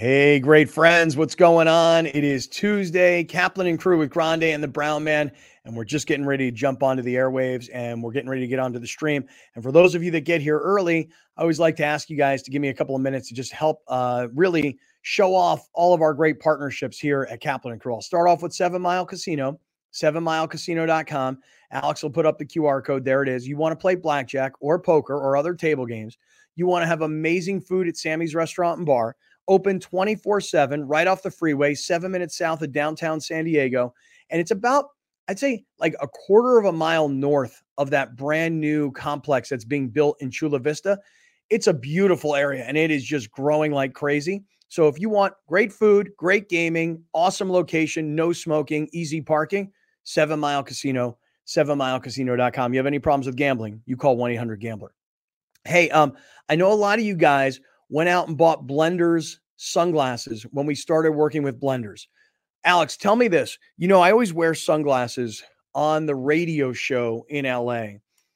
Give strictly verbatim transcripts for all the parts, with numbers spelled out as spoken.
Hey, great friends. What's going on? It is Tuesday, Kaplan and Crew with Grande and the Brown Man, and we're just getting ready to jump onto the airwaves, and we're getting ready to get onto the stream. And for those of you that get here early, I always like to ask you guys to give me a couple of minutes to just help uh, really show off all of our great partnerships here at Kaplan and Crew. I'll start off with Seven Mile Casino, seven mile casino dot com. Alex will put up the Q R code. There it is. You want to play blackjack or poker or other table games. You want to have amazing food at Sammy's Restaurant and Bar. Open twenty-four seven right off the freeway, seven minutes south of downtown San Diego. And it's about, I'd say, like a quarter of a mile north of that brand new complex that's being built in Chula Vista. It's a beautiful area, and it is just growing like crazy. So if you want great food, great gaming, awesome location, no smoking, easy parking, Seven Mile Casino, seven mile casino dot com. You have any problems with gambling, you call one eight hundred gambler. Hey, um, I know a lot of you guys went out and bought Blenders sunglasses when we started working with Blenders. Alex, tell me this. You know, I always wear sunglasses on the radio show in L A.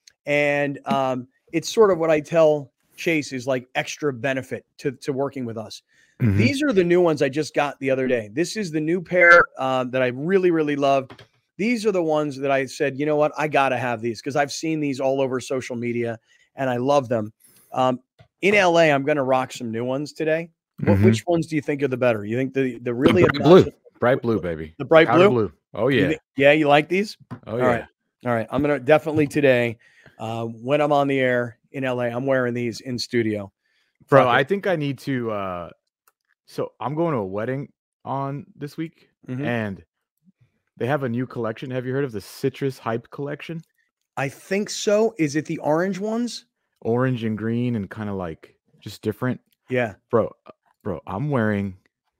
And um, it's sort of what I tell Chase is like extra benefit to, to working with us. Mm-hmm. These are the new ones I just got the other day. This is the new pair uh, that I really, really love. These are the ones that I said, you know what, I got to have these because I've seen these all over social media and I love them. Um, In L A, I'm going to rock some new ones today. What, mm-hmm. Which ones do you think are the better? You think the the really the bright blue, bright blue, baby, the bright blue? blue? Oh yeah, you think, yeah. You like these? Oh all yeah. Right. All right. I'm gonna definitely today, uh, when I'm on the air in L A, I'm wearing these in studio. Bro, I think I need to. Uh, so I'm going to a wedding on this week, mm-hmm. and they have a new collection. Have you heard of the Citrus Hype collection? I think so. Is it the orange ones? Orange and green and kind of like just different. Yeah, bro, bro, I'm wearing,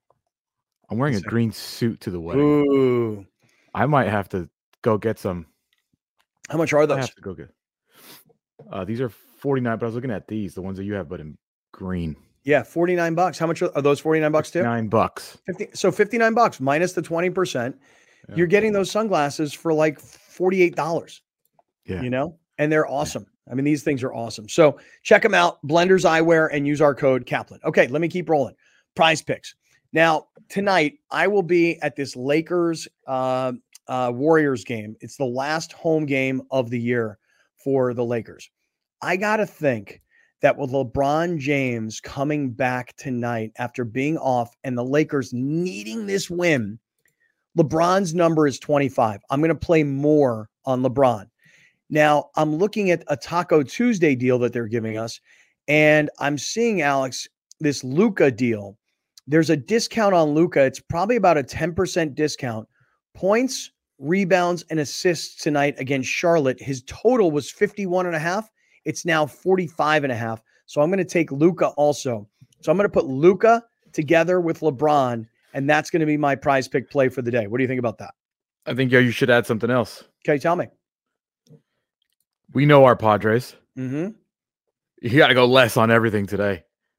I'm wearing a green suit to the wedding. Ooh, I might have to go get some. How much are those? I have to go get. Uh, these are forty-nine, but I was looking at these, the ones that you have, but in green. Yeah, forty-nine bucks. How much are, are those? forty-nine bucks too. Nine bucks. fifty. So fifty-nine bucks minus the twenty percent. Yeah. You're getting those sunglasses for like forty-eight dollars. Yeah, you know, and they're awesome. I mean, these things are awesome. So check them out, Blenders Eyewear, and use our code Kaplan. Okay, let me keep rolling. Prize Picks. Now, tonight, I will be at this Lakers uh, uh, Warriors game. It's the last home game of the year for the Lakers. I got to think that with LeBron James coming back tonight after being off and the Lakers needing this win, LeBron's number is twenty-five. I'm going to play more on LeBron. Now, I'm looking at a Taco Tuesday deal that they're giving us, and I'm seeing, Alex, this Luka deal. There's a discount on Luka. It's probably about a ten percent discount. Points, rebounds, and assists tonight against Charlotte. His total was fifty-one and a half. It's now forty-five and a half. So I'm going to take Luka also. So I'm going to put Luka together with LeBron, and that's going to be my prize pick play for the day. What do you think about that? I think yeah, you should add something else. Okay, tell me. We know our Padres. Mm-hmm. You got to go less on everything today.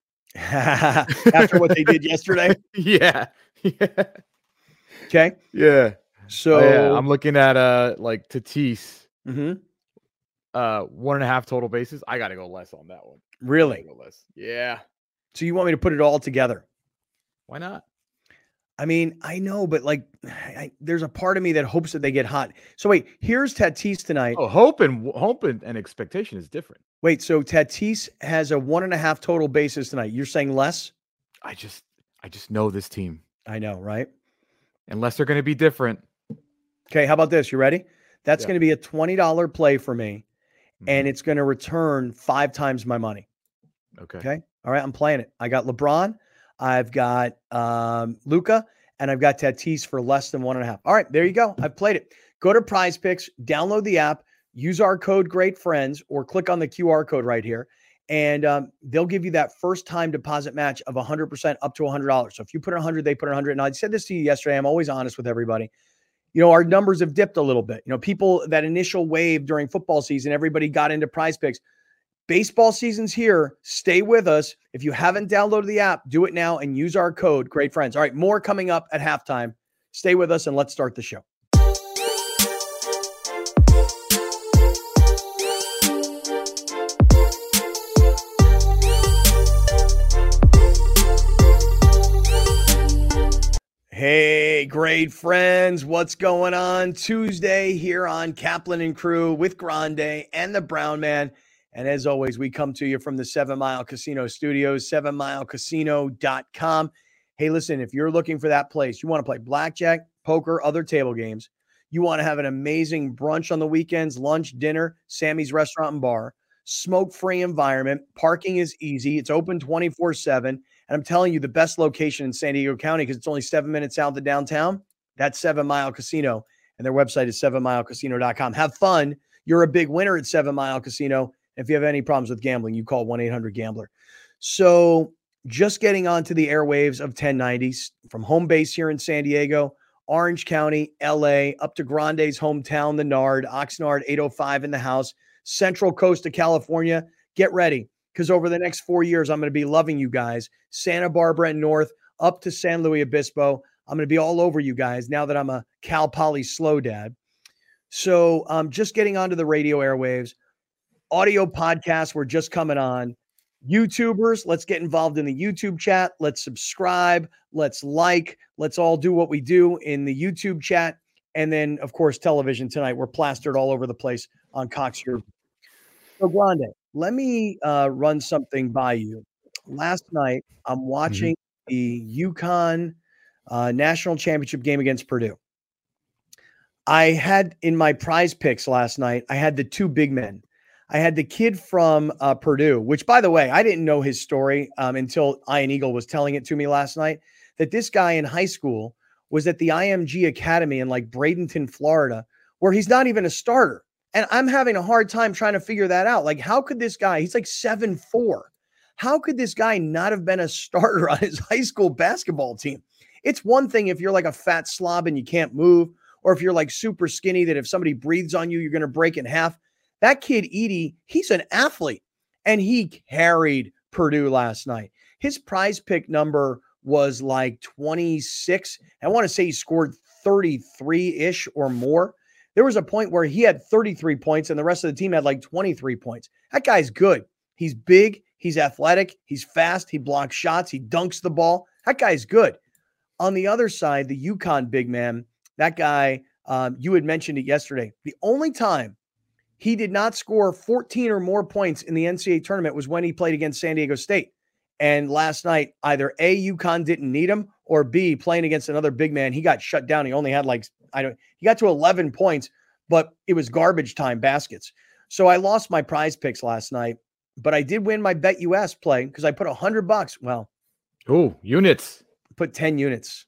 After what they did yesterday? Yeah. Yeah. Okay. Yeah. So oh, yeah. I'm looking at uh like Tatis. Mm-hmm. Uh, one and a half total bases. I got to go less on that one. Really? Go less. Yeah. So you want me to put it all together? Why not? I mean, I know, but like, I, there's a part of me that hopes that they get hot. So wait, here's Tatis tonight. Oh, hope and hope and, and expectation is different. Wait, so Tatis has a one and a half total bases tonight. You're saying less? I just, I just know this team. I know, right? Unless they're going to be different. Okay, how about this? You ready? That's yeah. going to be a twenty dollars play for me, mm-hmm. and it's going to return five times my money. Okay. Okay. All right, I'm playing it. I got LeBron. I've got um, Luka, and I've got Tatis for less than one and a half. All right, there you go. I've played it. Go to Prize Picks, download the app, use our code Great Friends, or click on the Q R code right here, and um, they'll give you that first time deposit match of one hundred percent up to one hundred dollars. So if you put in one hundred, they put in one hundred. And I said this to you yesterday. I'm always honest with everybody. You know, our numbers have dipped a little bit. You know, people, that initial wave during football season, everybody got into Prize Picks. Baseball season's here. Stay with us. If you haven't downloaded the app, do it now and use our code Great Friends. All right, more coming up at halftime. Stay with us and let's start the show. great friends. What's going on? Tuesday here on Kaplan and Crew with Grande and the Brown Man. And as always, we come to you from the Seven Mile Casino Studios, seven mile casino dot com. Hey, listen, if you're looking for that place, you want to play blackjack, poker, other table games, you want to have an amazing brunch on the weekends, lunch, dinner, Sammy's Restaurant and Bar, smoke-free environment, parking is easy, it's open twenty-four seven, and I'm telling you, the best location in San Diego County, because it's only seven minutes south of downtown, that's Seven Mile Casino, and their website is seven mile casino dot com. Have fun. You're a big winner at Seven Mile Casino. If you have any problems with gambling, you call one eight hundred gambler. So just getting onto the airwaves of ten ninety from home base here in San Diego, Orange County, L A, up to Grande's hometown, the Nard, Oxnard eight oh five in the house, Central Coast of California. Get ready, because over the next four years, I'm going to be loving you guys. Santa Barbara and north, up to San Luis Obispo. I'm going to be all over you guys now that I'm a Cal Poly slow dad. So um, just getting onto the radio airwaves. Audio podcasts, we're just coming on. YouTubers, let's get involved in the YouTube chat. Let's subscribe. Let's like. Let's all do what we do in the YouTube chat. And then, of course, television tonight. We're plastered all over the place on Cox here. So, Grande, let me uh, run something by you. Last night, I'm watching mm-hmm. the UConn uh, national championship game against Purdue. I had in my prize picks last night, I had the two big men. I had the kid from uh, Purdue, which, by the way, I didn't know his story um, until Ian Eagle was telling it to me last night, that this guy in high school was at the I M G Academy in like Bradenton, Florida, where he's not even a starter. And I'm having a hard time trying to figure that out. Like, how could this guy, he's like seven foot four. How could this guy not have been a starter on his high school basketball team? It's one thing if you're like a fat slob and you can't move, or if you're like super skinny that if somebody breathes on you, you're going to break in half. That kid, Edey, he's an athlete, and he carried Purdue last night. His prize pick number was like twenty-six. I want to say he scored thirty-three-ish or more. There was a point where he had thirty-three points, and the rest of the team had like twenty-three points. That guy's good. He's big. He's athletic. He's fast. He blocks shots. He dunks the ball. That guy's good. On the other side, the UConn big man, that guy, um, you had mentioned it yesterday. The only time he did not score fourteen or more points in the N C double A tournament was when he played against San Diego State. And last night, either A, UConn didn't need him, or B, playing against another big man, he got shut down. He only had like, I don't, he got to eleven points, but it was garbage time baskets. So I lost my prize picks last night, but I did win my Bet U S play because I put a hundred bucks. Well, oh, units. Put ten units.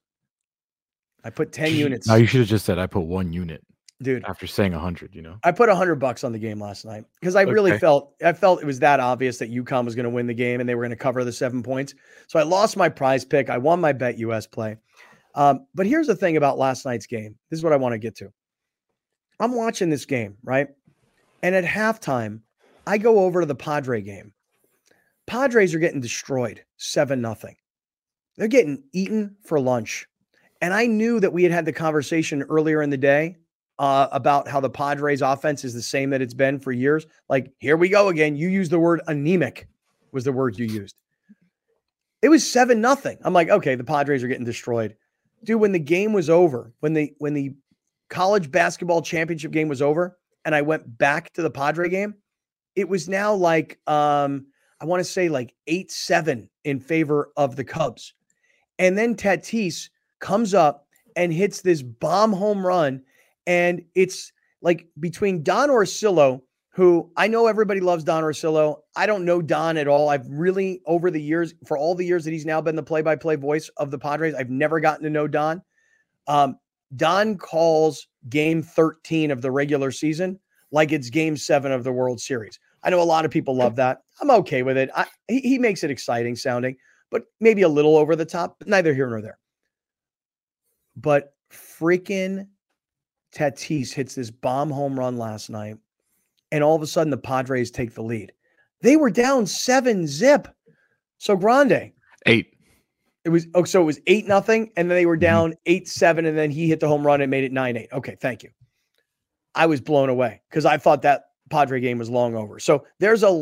I put ten units. No, you should have just said I put one unit. Dude, after saying a hundred, you know, I put a hundred bucks on the game last night because I really okay. felt, I felt it was that obvious that UConn was going to win the game and they were going to cover the seven points. So I lost my prize pick. I won my Bet U S play. Um, but here's the thing about last night's game. This is what I want to get to. I'm watching this game, right? And at halftime, I go over to the Padre game. Padres are getting destroyed seven nothing. They're getting eaten for lunch. And I knew that we had had the conversation earlier in the day Uh, about how the Padres offense is the same that it's been for years. Like, here we go again. You used the word anemic was the word you used. It was seven nothing. I'm like, okay, the Padres are getting destroyed. Dude, when the game was over, when the when the college basketball championship game was over, and I went back to the Padre game, it was now like, um, I want to say like eight seven in favor of the Cubs. And then Tatis comes up and hits this bomb home run. And it's like between Don Orsillo, who I know everybody loves Don Orsillo. I don't know Don at all. I've really, over the years, for all the years that he's now been the play-by-play voice of the Padres, I've never gotten to know Don. Um, Don calls game thirteen of the regular season like it's game seven of the World Series. I know a lot of people love that. I'm okay with it. I, he, he makes it exciting sounding, but maybe a little over the top, but neither here nor there. But freaking Tatis hits this bomb home run last night, and all of a sudden the Padres take the lead. They were down seven zip. So Grande. Eight. It was oh, so it was eight nothing, and then they were down mm-hmm. eight seven, and then he hit the home run and made it nine eight. Okay, thank you. I was blown away because I thought that Padre game was long over. So there's a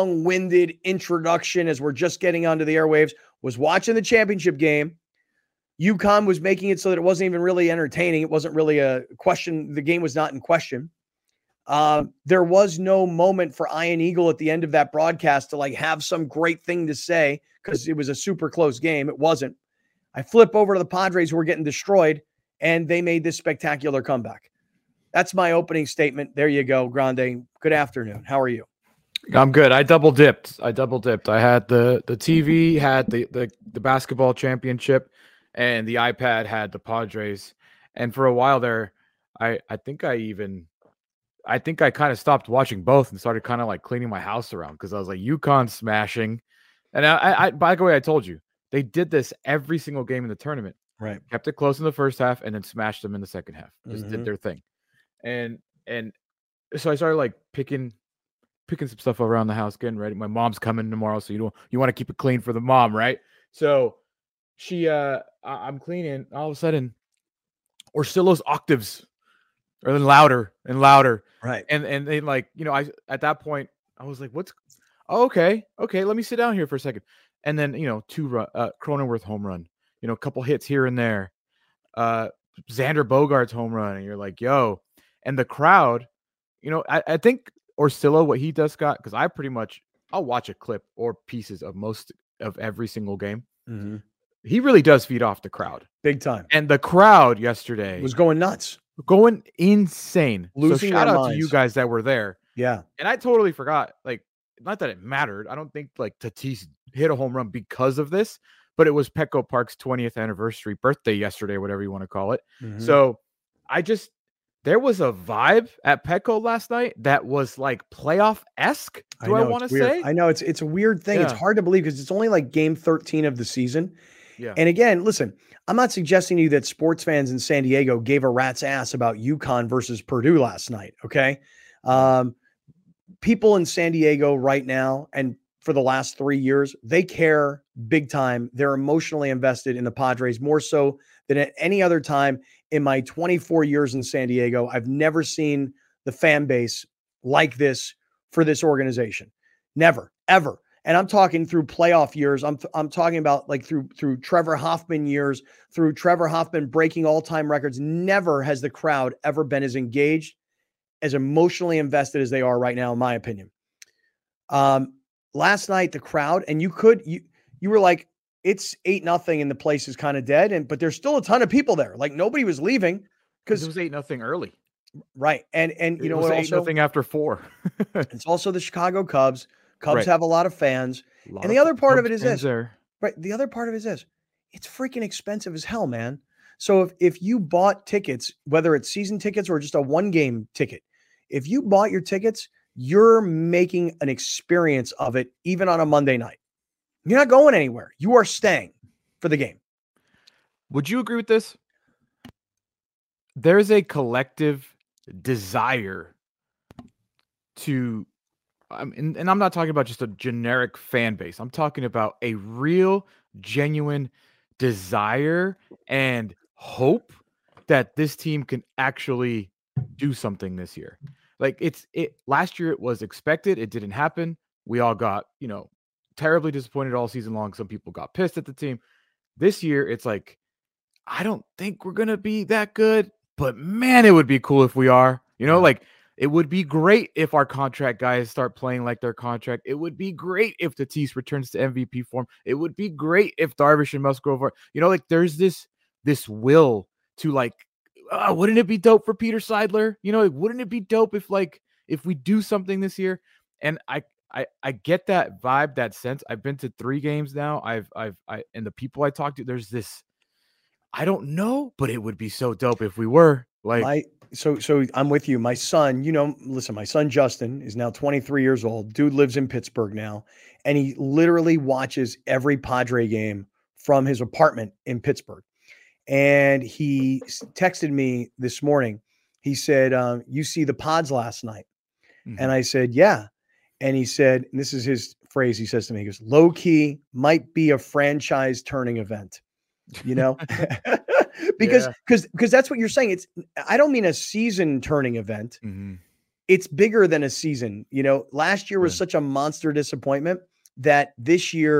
long-winded introduction as we're just getting onto the airwaves. Was watching the championship game. UConn was making it so that it wasn't even really entertaining. It wasn't really a question. The game was not in question. Uh, there was no moment for Ian Eagle at the end of that broadcast to like have some great thing to say because it was a super close game. It wasn't. I flip over to the Padres who were getting destroyed, and they made this spectacular comeback. That's my opening statement. There you go, Grande. Good afternoon. How are you? I'm good. I double dipped. I double dipped. I had the the T V, had the the, the basketball championship, and the iPad had the Padres. And for a while there, I I think I even I think I kind of stopped watching both and started kind of like cleaning my house around because I was like UConn smashing. And I, I by the way, I told you they did this every single game in the tournament. Right. Kept it close in the first half and then smashed them in the second half. Just Mm-hmm. did their thing. And and so I started like picking picking some stuff around the house, getting ready. My mom's coming tomorrow, so you don't you want to keep it clean for the mom, right? So she uh I, I'm cleaning. All of a sudden, Orsillo's octaves are then louder and louder. Right. And and they like, you know, I at that point I was like, what's oh, okay, okay, let me sit down here for a second. And then, you know, two run uh Cronenworth home run, you know, a couple hits here and there. Uh Xander Bogaerts home run, and you're like, yo, and the crowd, you know, I, I think Orsillo, what he does, Scott, because I pretty much I'll watch a clip or pieces of most of every single game. Mm-hmm. He really does feed off the crowd. Big time. And the crowd yesterday was going nuts. Going insane. Losing so shout out minds. to you guys that were there. Yeah. And I totally forgot. Like, not that it mattered. I don't think like Tatis hit a home run because of this, but it was Petco Park's twentieth anniversary birthday yesterday, whatever you want to call it. Mm-hmm. So I just there was a vibe at Petco last night that was like playoff-esque. Do I, I want to say? I know it's it's a weird thing. Yeah. It's hard to believe because it's only like game thirteen of the season. Yeah. And again, listen, I'm not suggesting to you that sports fans in San Diego gave a rat's ass about UConn versus Purdue last night. Okay. Um, people in San Diego right now, and for the last three years, they care big time. They're emotionally invested in the Padres more so than at any other time in my twenty-four years in San Diego. I've never seen the fan base like this for this organization. Never, ever. And I'm talking through playoff years. I'm I'm talking about like through through Trevor Hoffman years, through Trevor Hoffman breaking all-time records. Never has the crowd ever been as engaged, as emotionally invested as they are right now, in my opinion. Um, last night, the crowd, and you could you you were like, it's eight nothing, and the place is kind of dead, and but there's still a ton of people there. Like nobody was leaving because it was eight nothing early, right? And and you it know was what? eight Also, nothing after four. It's also the Chicago Cubs. Cubs right. have a lot of fans. Lot and the of other part Cubs of it is this. There. Right. The other part of it is this. It's freaking expensive as hell, man. So if, if you bought tickets, whether it's season tickets or just a one game ticket, if you bought your tickets, you're making an experience of it, even on a Monday night. You're not going anywhere. You are staying for the game. Would you agree with this? There's a collective desire to, um, and, and I'm not talking about just a generic fan base. I'm talking about a real, genuine desire and hope that this team can actually do something this year. Like it's it last year, it was expected. It didn't happen. We all got, you know, terribly disappointed all season long. Some people got pissed at the team. This year, it's like, I don't think we're going to be that good, but man, it would be cool if we are, you know, yeah. like, it would be great if our contract guys start playing like their contract. It would be great if Tatis returns to M V P form. It would be great if Darvish and Musgrove are, you know, like there's this, this will to like, uh, wouldn't it be dope for Peter Seidler? You know, like, wouldn't it be dope if like, if we do something this year? And I, I, I get that vibe, that sense. I've been to three games now. I've, I've, I, and the people I talk to, there's this, I don't know, but it would be so dope if we were like, my, So, so I'm with you. My son, you know, listen, my son, Justin, is now twenty-three years old. Dude lives in Pittsburgh now, and he literally watches every Padre game from his apartment in Pittsburgh. And he texted me this morning. He said, um, you see the Pods last night? Mm-hmm. And I said, yeah. And he said, and this is his phrase, he says to me, he goes, low key might be a franchise turning event, you know? Because yeah. because because that's what you're saying. It's I don't mean a season turning event. Mm-hmm. It's bigger than a season. You know, last year was right. such a monster disappointment that this year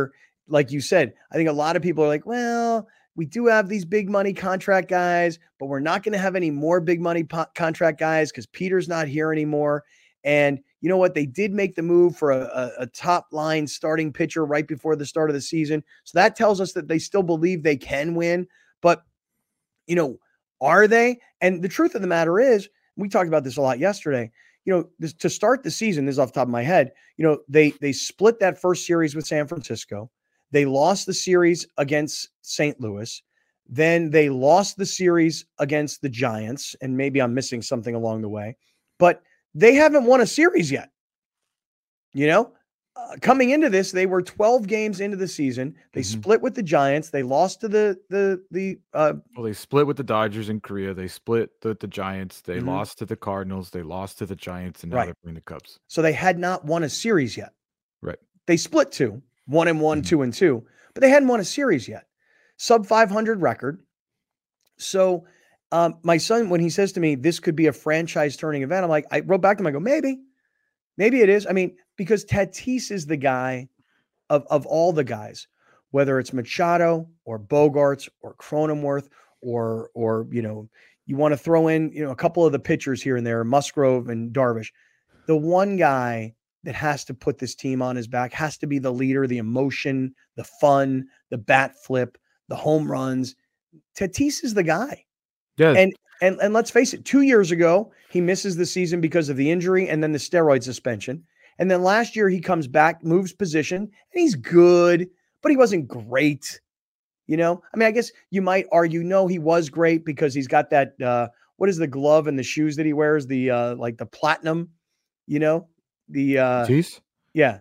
like you said, I think a lot of people are like, well, we do have these big money contract guys, but we're not going to have any more big money po- contract guys because Peter's not here anymore. And you know what? They did make the move for a, a, a top line starting pitcher right before the start of the season. So that tells us that they still believe they can win. But, you know, are they? And the truth of the matter is, we talked about this a lot yesterday. You know, this, to start the season, this is off the top of my head, you know, they they split that first series with San Francisco. They lost the series against Saint Louis. Then they lost the series against the Giants. And maybe I'm missing something along the way. But they haven't won a series yet. You know, uh, coming into this, they were twelve games into the season. They mm-hmm. split with the Giants. They lost to the, the, the, uh, well, they split with the Dodgers in Korea. They split with the Giants. They mm-hmm. lost to the Cardinals. They lost to the Giants. And now right. they're playing the Cubs. So they had not won a series yet. Right. They split two, one and one, mm-hmm. two and two, but they hadn't won a series yet. Sub five hundred record. So, um, my son, when he says to me, this could be a franchise turning event, I'm like, I wrote back to him, I go, maybe, maybe it is. I mean, because Tatis is the guy of, of all the guys, whether it's Machado or Bogarts or Cronenworth or, or, you know, you want to throw in, you know, a couple of the pitchers here and there, Musgrove and Darvish. The one guy that has to put this team on his back has to be the leader, the emotion, the fun, the bat flip, the home runs. Tatis is the guy. Yeah. And, and, and let's face it, two years ago, he misses the season because of the injury and then the steroid suspension. And then last year he comes back, moves position, and he's good, but he wasn't great. You know, I mean, I guess you might argue, no, he was great because he's got that, uh, what is the glove and the shoes that he wears? The, uh, like the platinum, you know, the, uh, Jeez. Yeah.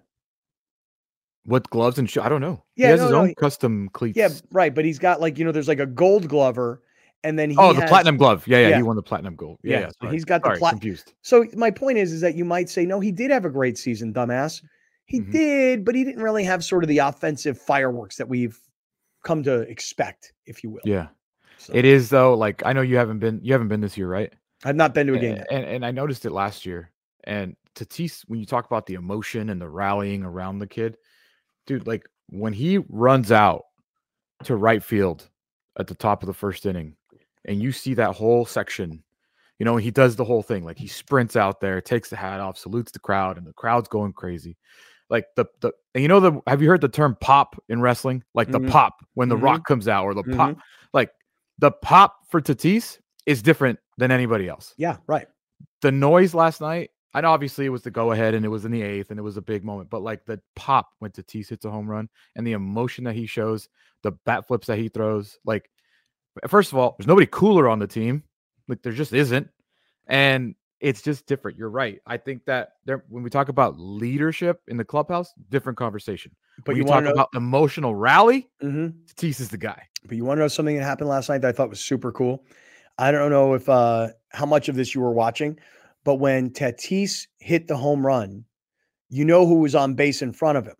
What gloves and shoes? I don't know. Yeah, he has no, his no, own he, custom cleats. Yeah, right. But he's got like, you know, there's like a gold glover. And then he oh, the has, platinum glove. Yeah, yeah, yeah. He won the platinum gold. Yeah, yeah. yeah He's got the platinum. Confused. So my point is, is that you might say, no, he did have a great season, dumbass. He mm-hmm. did, but he didn't really have sort of the offensive fireworks that we've come to expect, if you will. Yeah, so. It is though. Like I know you haven't been, you haven't been this year, right? I've not been to a game, and, and and I noticed it last year. And Tatis, when you talk about the emotion and the rallying around the kid, dude, like when he runs out to right field at the top of the first inning. And you see that whole section, you know, he does the whole thing. Like he sprints out there, takes the hat off, salutes the crowd, and the crowd's going crazy. Like the, the, and you know, the, have you heard the term pop in wrestling? Like the mm-hmm. pop when the mm-hmm. rock comes out or the mm-hmm. pop, like the pop for Tatis is different than anybody else. Yeah. Right. The noise last night, I know obviously it was the go ahead and it was in the eighth and it was a big moment, but like the pop when Tatis hits a home run and the emotion that he shows, the bat flips that he throws, like, first of all, there's nobody cooler on the team. Like there just isn't. And it's just different. You're right. I think that there, when we talk about leadership in the clubhouse, different conversation. But when you, you talk know, about emotional rally, mm-hmm. Tatis is the guy. But you want to know something that happened last night that I thought was super cool? I don't know if uh, how much of this you were watching, but when Tatis hit the home run, you know who was on base in front of him?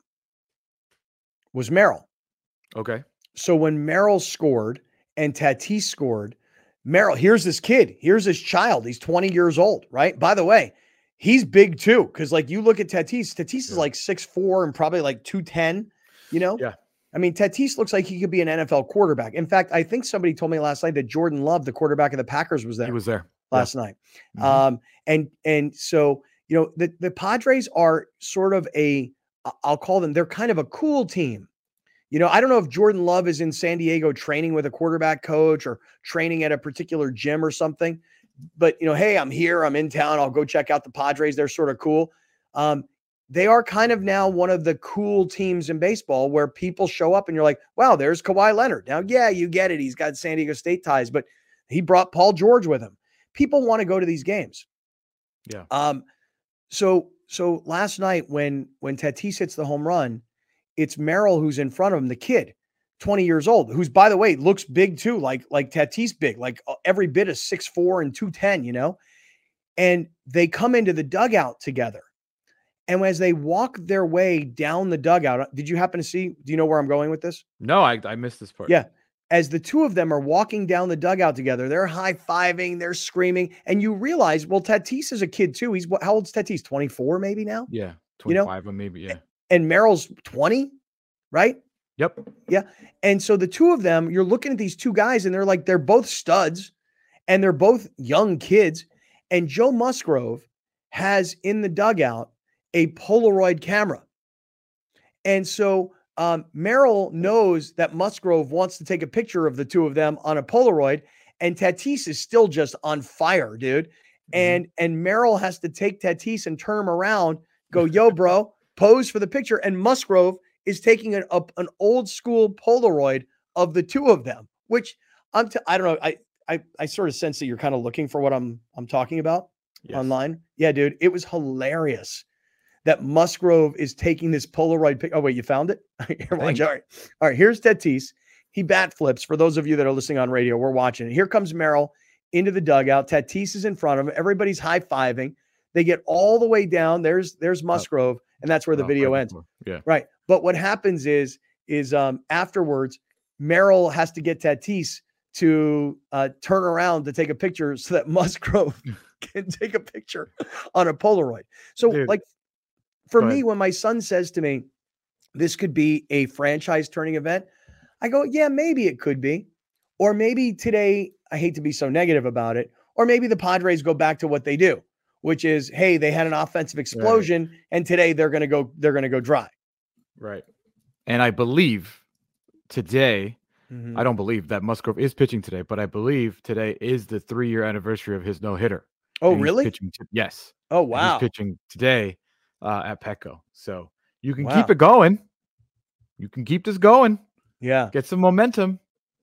Was Merrill. Okay. So when Merrill scored, and Tatis scored, Merrill, here's this kid. Here's this child. He's twenty years old, right? By the way, he's big too. Because like you look at Tatis, Tatis yeah. is like six four and probably like two ten, you know? Yeah. I mean, Tatis looks like he could be an N F L quarterback. In fact, I think somebody told me last night that Jordan Love, the quarterback of the Packers, was there. He was there. Last yeah. night. Mm-hmm. Um, and and so, you know, the, the Padres are sort of a, I'll call them, they're kind of a cool team. You know, I don't know if Jordan Love is in San Diego training with a quarterback coach or training at a particular gym or something, but, you know, hey, I'm here, I'm in town, I'll go check out the Padres. They're sort of cool. Um, they are kind of now one of the cool teams in baseball where people show up and you're like, wow, there's Kawhi Leonard. Now, yeah, you get it. He's got San Diego State ties, but he brought Paul George with him. People want to go to these games. Yeah. Um, so, so last night when, when Tatis hits the home run, it's Merrill who's in front of him, the kid, twenty years old, who's, by the way, looks big too, like like Tatis big, like every bit of six four and two ten, you know? And they come into the dugout together. And as they walk their way down the dugout, did you happen to see, do you know where I'm going with this? No, I, I missed this part. Yeah. As the two of them are walking down the dugout together, they're high-fiving, they're screaming, and you realize, well, Tatis is a kid too. He's, how old's Tatis? twenty-four maybe now? Yeah, twenty-five, you know? Maybe, yeah. And Merrill's twenty, right? Yep. Yeah. And so the two of them, you're looking at these two guys and they're like, they're both studs and they're both young kids. And Joe Musgrove has in the dugout a Polaroid camera. And so um, Merrill knows that Musgrove wants to take a picture of the two of them on a Polaroid, and Tatis is still just on fire, dude. Mm-hmm. And and Merrill has to take Tatis and turn him around, go, yo, bro, pose for the picture. And Musgrove is taking an, a, an old school Polaroid of the two of them, which I'm t- I don't know. I, I I sort of sense that you're kind of looking for what I'm I'm talking about yes. online. Yeah, dude, it was hilarious that Musgrove is taking this Polaroid pic. Oh, wait, you found it? Here, watch. All right. All right. Here's Tatis. He bat flips. For those of you that are listening on radio, we're watching it. Here comes Merrill into the dugout. Tatis is in front of him. Everybody's high-fiving. They get all the way down. There's there's Musgrove, and that's where the oh, video right ends. Before. Yeah. Right. But what happens is, is um, afterwards, Merrill has to get Tatis to uh, turn around to take a picture so that Musgrove can take a picture on a Polaroid. So, Dude. like, For me, when my son says to me, this could be a franchise turning event, I go, yeah, maybe it could be. Or maybe today, I hate to be so negative about it, or maybe the Padres go back to what they do, which is, hey, they had an offensive explosion right. and today they're going to go, they're going to go dry. Right. And I believe today, mm-hmm. I don't believe that Musgrove is pitching today, but I believe today is the three year anniversary of his no hitter. Oh, really? Pitching to, yes. Oh, wow. He's pitching today. Uh, at Petco. So you can wow. keep it going. You can keep this going. Yeah. Get some momentum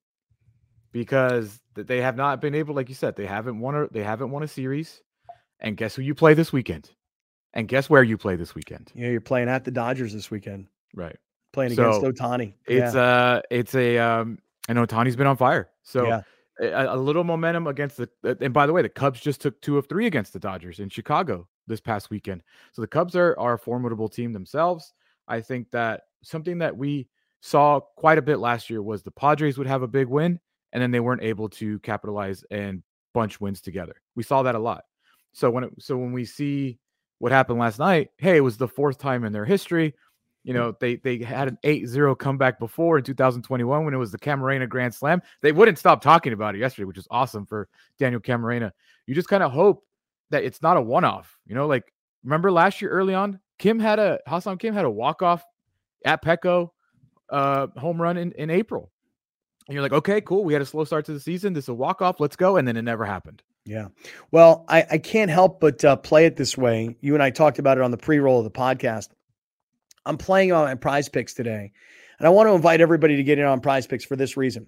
because they have not been able, like you said, they haven't won a, they haven't won a series. And guess who you play this weekend? And guess where you play this weekend? Yeah, you're playing at the Dodgers this weekend. Right. Playing so against Ohtani. It's yeah. uh it's a um and Ohtani's been on fire. So yeah. a, a little momentum against the and by the way, the Cubs just took two of three against the Dodgers in Chicago this past weekend. So the Cubs are, are a formidable team themselves. I think that something that we saw quite a bit last year was the Padres would have a big win, and then they weren't able to capitalize and bunch wins together. We saw that a lot. So when it, so when we see what happened last night, hey, it was the fourth time in their history. You know, they they had an eight zero comeback before in two thousand twenty-one when it was the Camarena Grand Slam. They wouldn't stop talking about it yesterday, which is awesome for Daniel Camarena. You just kind of hope that it's not a one-off, you know, like remember last year early on, Kim had a Ha-Seong Kim had a walk-off at Petco uh, home run in, in April. And you're like, okay, cool. We had a slow start to the season. This is a walk-off. Let's go. And then it never happened. Yeah. Well, I, I can't help but uh, play it this way. You and I talked about it on the pre-roll of the podcast. I'm playing on my Prize Picks today. And I want to invite everybody to get in on Prize Picks for this reason.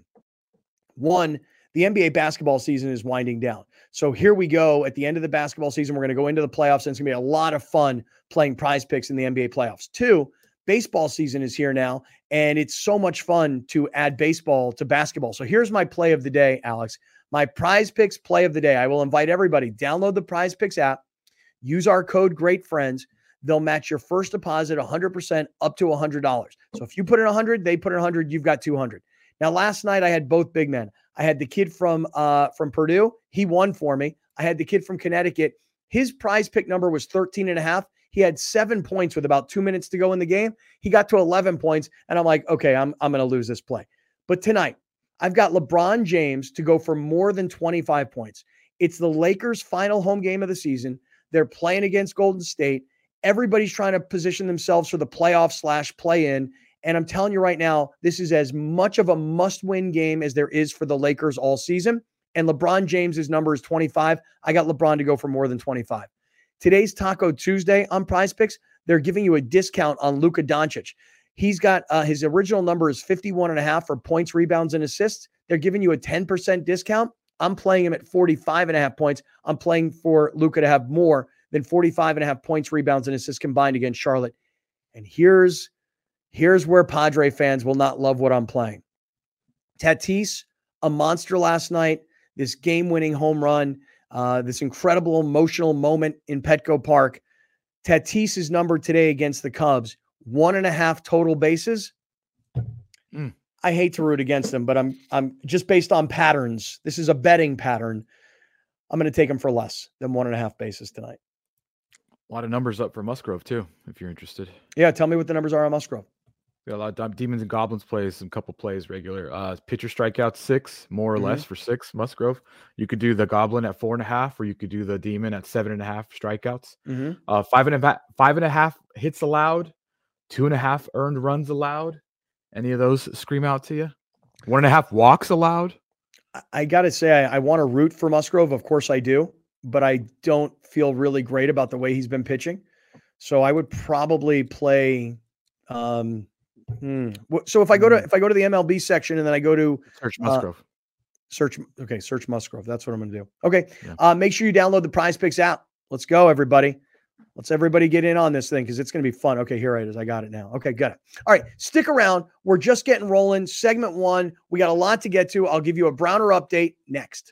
One, the N B A basketball season is winding down. So here we go. At the end of the basketball season, we're going to go into the playoffs, and it's going to be a lot of fun playing Prize Picks in the N B A playoffs. Two, baseball season is here now, and it's so much fun to add baseball to basketball. So here's my play of the day, Alex. My Prize Picks play of the day. I will invite everybody, download the Prize Picks app, use our code GREATFRIENDS. They'll match your first deposit one hundred percent up to one hundred dollars. So if you put in one hundred dollars, they put in one hundred dollars, you've got two hundred dollars. Now, last night I had both big men. I had the kid from uh, from Purdue. He won for me. I had the kid from Connecticut. His Prize Pick number was thirteen and a half. He had seven points with about two minutes to go in the game. He got to eleven points, and I'm like, okay, I'm, I'm going to lose this play. But tonight, I've got LeBron James to go for more than twenty-five points. It's the Lakers' final home game of the season. They're playing against Golden State. Everybody's trying to position themselves for the playoff slash play-in. And I'm telling you right now, this is as much of a must-win game as there is for the Lakers all season. And LeBron James's number is twenty-five. I got LeBron to go for more than twenty-five. Today's Taco Tuesday on Prize Picks, they're giving you a discount on Luka Doncic. He's got uh, his original number is fifty-one and a half for points, rebounds, and assists. They're giving you a ten percent discount. I'm playing him at forty-five and a half points. I'm playing for Luka to have more than forty-five and a half points, rebounds, and assists combined against Charlotte. And here's Here's where Padre fans will not love what I'm playing. Tatis, a monster last night, this game-winning home run, uh, this incredible emotional moment in Petco Park. Tatis's number today against the Cubs, one and a half total bases. Mm. I hate to root against them, but I'm I'm just based on patterns. This is a betting pattern. I'm going to take him for less than one and a half bases tonight. A lot of numbers up for Musgrove, too, if you're interested. Yeah, tell me what the numbers are on Musgrove. We got a lot of Demons and Goblins plays, some couple plays regular. Uh, pitcher strikeout six, more or Mhm. less for six. Musgrove. You could do the Goblin at four and a half, or you could do the Demon at seven and a half strikeouts. Mhm. Uh, five and a half, five and a half hits allowed, two and a half earned runs allowed. Any of those scream out to you? One and a half walks allowed. I, I got to say, I, I want to root for Musgrove. Of course I do, but I don't feel really great about the way he's been pitching. So I would probably play. Um, hmm. So if I go to if I go to the M L B section and then I go to Search uh, Musgrove. search, okay, search Musgrove. That's what I'm going to do. Okay, Yeah. uh, make sure you download the Prize Picks app. Let's go, everybody. Let's everybody get in on this thing because it's going to be fun. Okay, here it is. I got it now. Okay, good. All right, stick around. We're just getting rolling. Segment one. We got a lot to get to. I'll give you a Browner update next.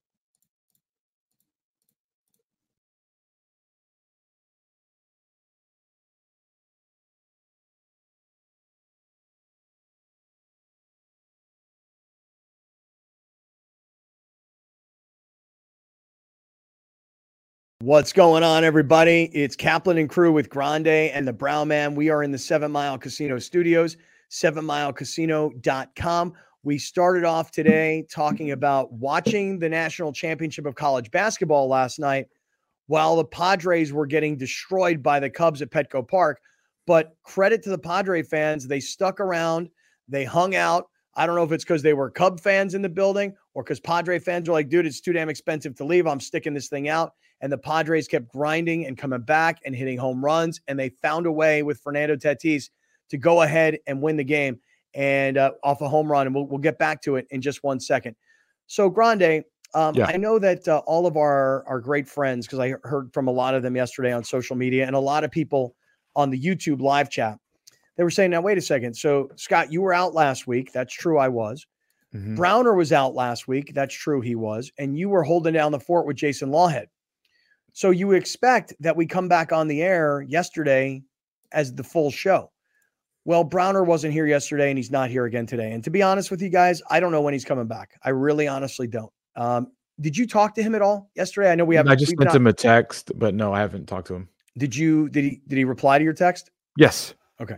What's going on, everybody? It's Kaplan and crew with Grande and the Brown Man. We are in the Seven Mile Casino studios, seven mile casino dot com. We started off today talking about watching the national championship of college basketball last night while the Padres were getting destroyed by the Cubs at Petco Park. But credit to the Padre fans, they stuck around, they hung out. I don't know if it's because they were Cub fans in the building or because Padre fans were like, dude, it's too damn expensive to leave. I'm sticking this thing out. And the Padres kept grinding and coming back and hitting home runs. And they found a way with Fernando Tatis to go ahead and win the game and uh, off a home run. And we'll, we'll get back to it in just one second. So Grande, um, Yeah. I know that uh, all of our, our great friends, because I heard from a lot of them yesterday on social media and a lot of people on the YouTube live chat, they were saying, now, wait a second. So Scott, you were out last week. That's true. I was. Mm-hmm. Browner was out last week. That's true. He was. And you were holding down the fort with Jason Lawhead. So you expect that we come back on the air yesterday as the full show. Well, Browner wasn't here yesterday and he's not here again today. And to be honest with you guys, I don't know when he's coming back. I really honestly don't. Um, did you talk to him at all yesterday? I know we have. I just sent not, him a text, but no, I haven't talked to him. Did you, did he, did he reply to your text? Yes. Okay.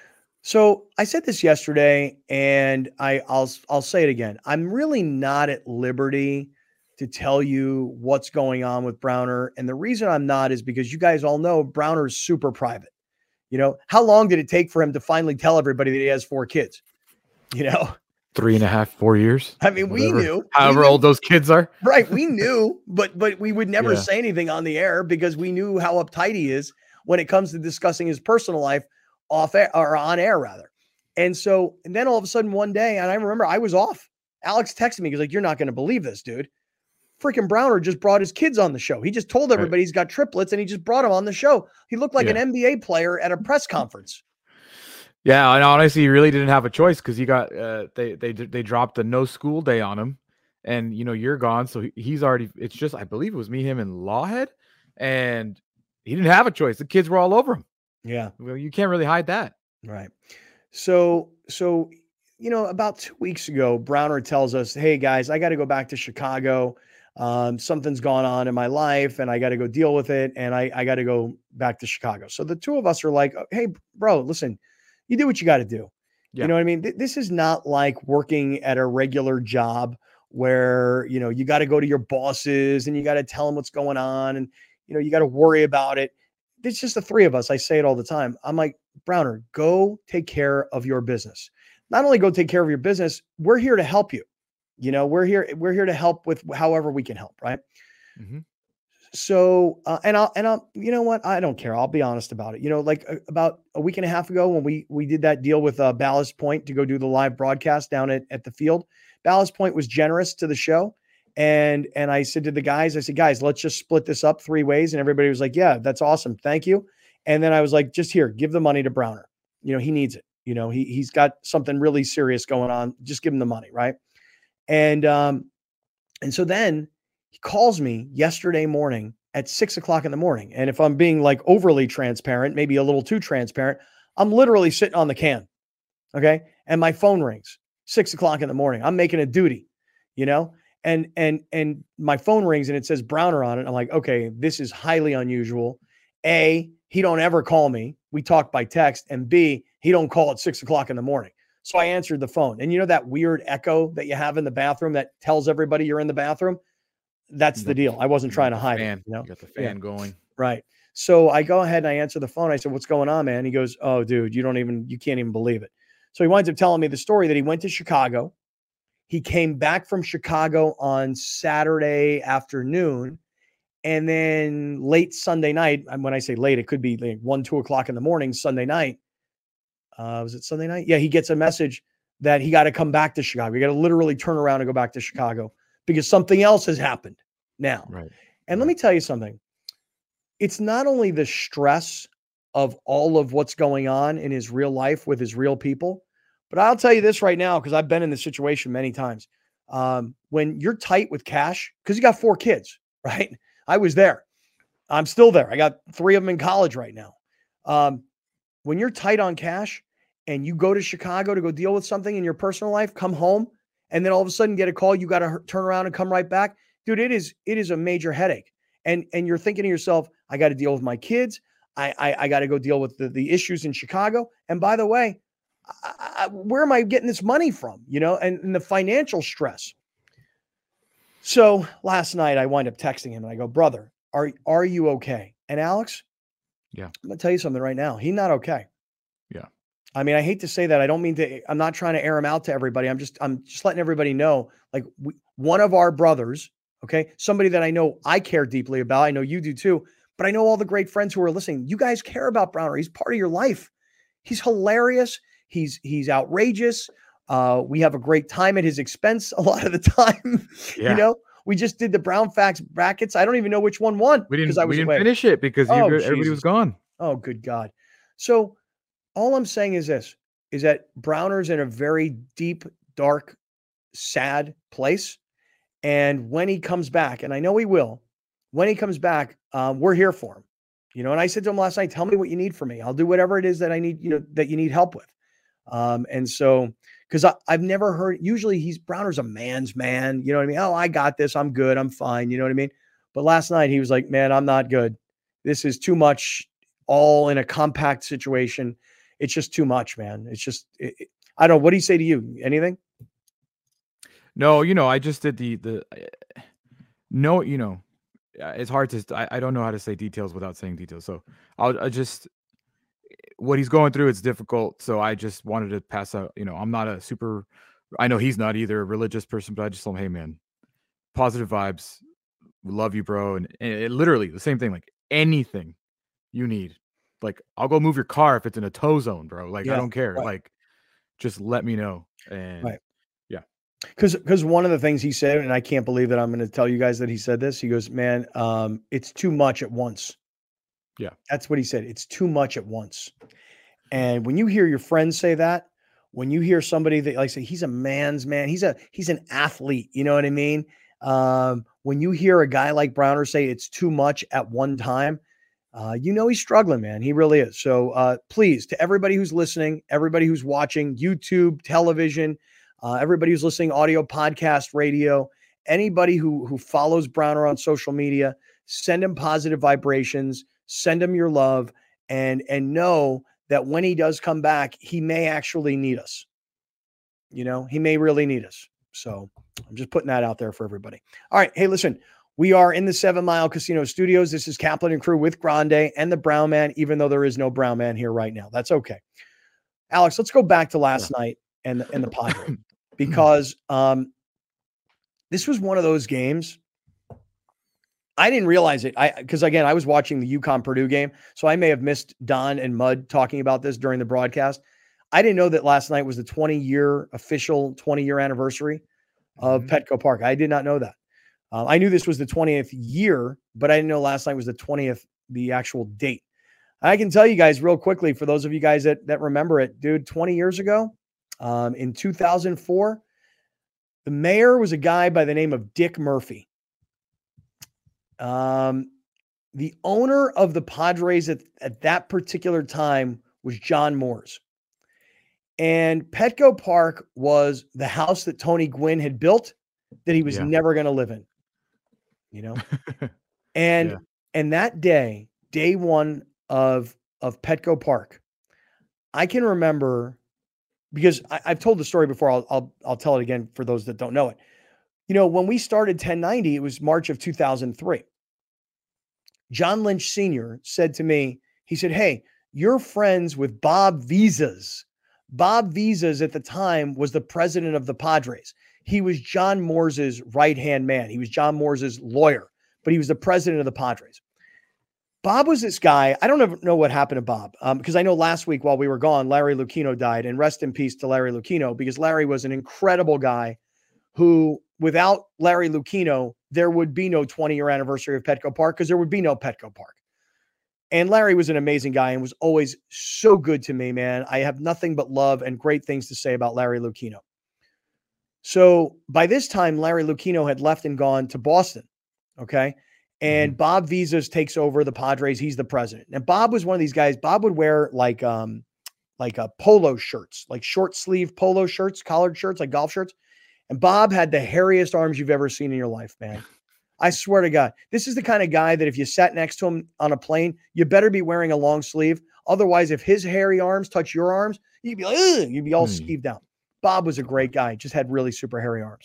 So I said this yesterday and I I'll, I'll say it again. I'm really not at liberty to tell you what's going on with Browner. And the reason I'm not is because you guys all know Browner is super private. You know, how long did it take for him to finally tell everybody that he has four kids? You know, three and a half, four years. I mean, whatever, we knew. However we knew, old those kids are. Right. We knew, but but we would never Yeah. say anything on the air because we knew how uptight he is when it comes to discussing his personal life off air or on air rather. And so, and then all of a sudden one day, and I remember I was off. Alex texted me. He's like, you're not going to believe this, dude. Freaking Browner just brought his kids on the show. He just told everybody right. he's got triplets and he just brought them on the show. He looked like yeah. an N B A player at a press conference. Yeah. And honestly, he really didn't have a choice because he got, uh, they, they, they dropped the no school day on him and, you know, you're gone. So he's already, it's just, I believe it was me, him and Lawhead, and he didn't have a choice. The kids were all over him. Yeah. Well, you can't really hide that. Right. So, so, you know, about two weeks ago, Browner tells us, hey guys, I got to go back to Chicago. Um, something's gone on in my life and I got to go deal with it. And I, I got to go back to Chicago. So the two of us are like, hey, bro, listen, you do what you got to do. Yeah. You know what I mean? Th- this is not like working at a regular job where, you know, you got to go to your bosses and you got to tell them what's going on. And, you know, you got to worry about it. It's just the three of us. I say it all the time. I'm like, Browner, go take care of your business. Not only go take care of your business, we're here to help you. You know, we're here, we're here to help with however we can help. Right. Mm-hmm. So, uh, and I'll, and I'll, you know what? I don't care. I'll be honest about it. You know, like uh, about a week and a half ago when we, we did that deal with uh, Ballast Point to go do the live broadcast down at, at the field, Ballast Point was generous to the show. And, and I said to the guys, I said, guys, let's just split this up three ways. And everybody was like, yeah, that's awesome. Thank you. And then I was like, just here, give the money to Browner. You know, he needs it. You know, he, he's got something really serious going on. Just give him the money. Right. And, um, and so then he calls me yesterday morning at six o'clock in the morning. And if I'm being like overly transparent, maybe a little too transparent, I'm literally sitting on the can. Okay. And my phone rings six o'clock in the morning. I'm making a duty, you know, and, and, and my phone rings and it says Browner on it. I'm like, okay, this is highly unusual. A, he don't ever call me. We talk by text. And B, He don't call at six o'clock in the morning. So I answered the phone. And you know that weird echo that you have in the bathroom that tells everybody you're in the bathroom? That's the deal. I wasn't trying to hide fan. it. You know? You got the fan yeah. going. Right. So I go ahead and I answer the phone. I said, what's going on, man? He goes, oh, dude, you don't even, you can't even believe it. So he winds up telling me the story that he went to Chicago. He came back from Chicago on Saturday afternoon. And then late Sunday night, and when I say late, it could be like one, two o'clock in the morning, Sunday night. Uh, was it Sunday night? Yeah, he gets a message that he got to come back to Chicago. You got to literally turn around and go back to Chicago because something else has happened now. Right. And right. let me tell you something. It's not only the stress of all of what's going on in his real life with his real people, but I'll tell you this right now, because I've been in this situation many times. Um, when you're tight with cash, because you got four kids, right? I was there. I'm still there. I got three of them in college right now. Um, when you're tight on cash and you go to Chicago to go deal with something in your personal life, come home, and then all of a sudden get a call, you got to turn around and come right back. Dude, it is, it is a major headache. And, and you're thinking to yourself, I got to deal with my kids. I, I, I got to go deal with the, the issues in Chicago. And by the way, I, I, where am I getting this money from? You know, and, and the financial stress. So last night I wind up texting him and I go, brother, are, are you okay? And Alex, yeah, I'm going to tell you something right now. He's not okay. Yeah. I mean, I hate to say that. I don't mean to, I'm not trying to air him out to everybody. I'm just, I'm just letting everybody know, like we, one of our brothers, okay, somebody that I know I care deeply about. I know you do too, but I know all the great friends who are listening. You guys care about Browner. He's part of your life. He's hilarious. He's, he's outrageous. Uh, we have a great time at his expense a lot of the time. Yeah. You know, we just did the Brown Facts brackets. I don't even know which one won. We didn't, I was we didn't away. finish it because you, oh, everybody was gone. Oh, good God. So all I'm saying is this, is that Browner's in a very deep, dark, sad place. And when he comes back, and I know he will, when he comes back, um, we're here for him. You know, and I said to him last night, tell me what you need from me. I'll do whatever it is that I need, you know, that you need help with. Um, and so, because I've never heard, usually he's, Browner's a man's man. You know what I mean? Oh, I got this. I'm good. I'm fine. You know what I mean? But last night he was like, man, I'm not good. This is too much, all in a compact situation. It's just too much, man. It's just, it, it, I don't know. What do you say to you? Anything? No, you know, I just did the, the, uh, no, you know, it's hard to, I, I don't know how to say details without saying details. So I'll I just, what he's going through, it's difficult. So I just wanted to pass out, you know, I'm not a super, I know he's not either a religious person, but I just told him, hey man, positive vibes. Love you, bro. And, and it, literally the same thing, like anything you need, like I'll go move your car if it's in a tow zone, bro. Like, yeah, I don't care. Right. Like, just let me know. And right. yeah. Cause, cause one of the things he said, and I can't believe that I'm going to tell you guys that he said this. He goes, man, um, it's too much at once. Yeah. That's what he said. It's too much at once. And when you hear your friends say that, when you hear somebody that like say, he's a man's man, he's a, he's an athlete. You know what I mean? Um, when you hear a guy like Browner say it's too much at one time, uh, you know, he's struggling, man. He really is. So uh, please, to everybody who's listening, everybody who's watching YouTube, television, uh, everybody who's listening, audio, podcast, radio, anybody who, who follows Browner on social media, send him positive vibrations, send him your love, and, and know that when he does come back, he may actually need us. You know, he may really need us. So I'm just putting that out there for everybody. All right. Hey, listen, we are in the Seven Mile Casino Studios. This is Kaplan and Crew with Grande and the Brown Man, even though there is no Brown Man here right now. That's okay. Alex, let's go back to last yeah. night and the, and the Padres, because um, this was one of those games. I didn't realize it. I, because again, I was watching the UConn Purdue game, so I may have missed Don and Mud talking about this during the broadcast. I didn't know that last night was the twenty year official twenty year anniversary of mm-hmm. Petco Park. I did not know that. Uh, I knew this was the twentieth year, but I didn't know last night was the twentieth, the actual date. I can tell you guys real quickly, for those of you guys that, that remember it, dude, twenty years ago, um, in two thousand four, the mayor was a guy by the name of Dick Murphy. Um, the owner of the Padres at, at that particular time was John Moores. And Petco Park was the house that Tony Gwynn had built that he was yeah. never going to live in, you know? and, yeah. and that day, day one of, of Petco Park, I can remember because I, I've told the story before. I'll, I'll, I'll tell it again for those that don't know it. You know, when we started ten ninety, it was March of two thousand three. John Lynch Senior said to me, he said, hey, you're friends with Bob Visas. Bob Visas at the time was the president of the Padres. He was John Moore's right-hand man. He was John Moore's lawyer, but he was the president of the Padres. Bob was this guy. I don't ever know what happened to Bob um, because I know last week while we were gone, Larry Lucchino died, and rest in peace to Larry Lucchino, because Larry was an incredible guy who, without Larry Lucchino, there would be no twenty-year anniversary of Petco Park because there would be no Petco Park. And Larry was an amazing guy and was always so good to me, man. I have nothing but love and great things to say about Larry Lucchino. So by this time, Larry Lucchino had left and gone to Boston, okay? And mm-hmm. Bob Visas takes over the Padres. He's the president. And Bob was one of these guys. Bob would wear like um, like a polo shirts, like short sleeve polo shirts, collared shirts, like golf shirts. And Bob had the hairiest arms you've ever seen in your life, man. I swear to God, this is the kind of guy that if you sat next to him on a plane, you better be wearing a long sleeve. Otherwise, if his hairy arms touch your arms, you'd be like, ugh, you'd be all hmm. skeeved out. Bob was a great guy, just had really super hairy arms.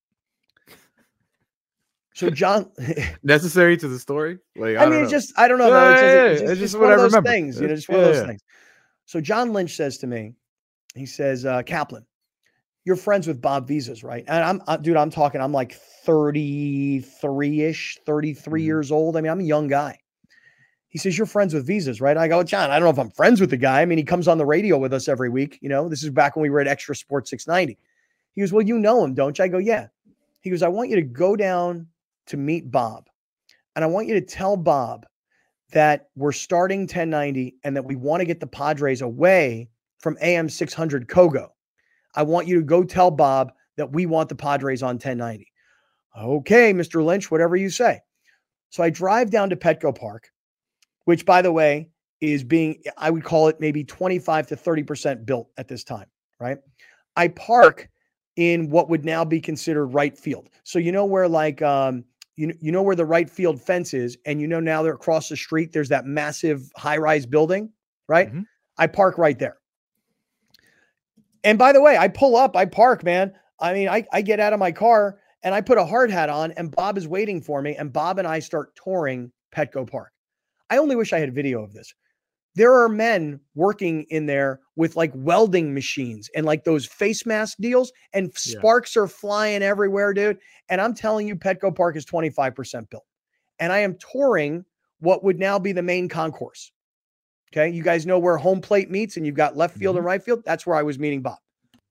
So John, necessary to the story. Like, I, I mean, know. it's just I don't know. Yeah, though. It's, yeah, just, yeah. it's, just, it's just it's what one I of those remember. things, you know, just yeah, one of those yeah. things. So John Lynch says to me, he says, uh, Kaplan, you're friends with Bob Visas, right? And I'm, uh, dude, I'm talking. I'm like thirty-three-ish, thirty-three mm-hmm. years old. I mean, I'm a young guy. He says, you're friends with Visas, right? I go, John, I don't know if I'm friends with the guy. I mean, he comes on the radio with us every week. You know, this is back when we were at Extra Sports six ninety. He goes, well, you know him, don't you? I go, yeah. He goes, I want you to go down to meet Bob. And I want you to tell Bob that we're starting ten ninety and that we want to get the Padres away from A M six hundred Kogo. I want you to go tell Bob that we want the Padres on ten ninety. Okay, Mister Lynch, whatever you say. So I drive down to Petco Park, which, by the way, is being, I would call it maybe twenty-five to thirty percent built at this time, right? I park in what would now be considered right field. So you know where like, um, you, you know where the right field fence is, and you know now they're across the street, there's that massive high-rise building, right? Mm-hmm. I park right there. And by the way, I pull up, I park, man. I mean, I, I get out of my car and I put a hard hat on and Bob is waiting for me, and Bob and I start touring Petco Park. I only wish I had video of this. There are men working in there with like welding machines and like those face mask deals, and yeah. sparks are flying everywhere, dude. And I'm telling you, Petco Park is twenty-five percent built. And I am touring what would now be the main concourse. Okay. You guys know where home plate meets and you've got left field mm-hmm. and right field. That's where I was meeting Bob.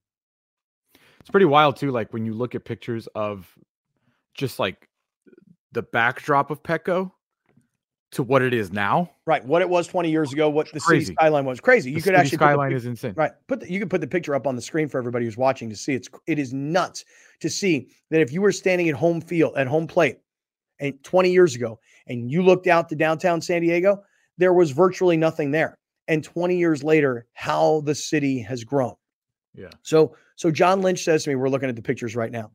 It's pretty wild too. Like when you look at pictures of just like the backdrop of Petco to what it is now. Right. What it was twenty years ago, what the crazy. city skyline was. Crazy. You the could actually skyline the, is insane. Right. Put the, you could put the picture up on the screen for everybody who's watching to see. It's it is nuts to see that if you were standing at home field at home plate and twenty years ago and you looked out to downtown San Diego, there was virtually nothing there. And twenty years later, how the city has grown. Yeah. So so John Lynch says to me, we're looking at the pictures right now.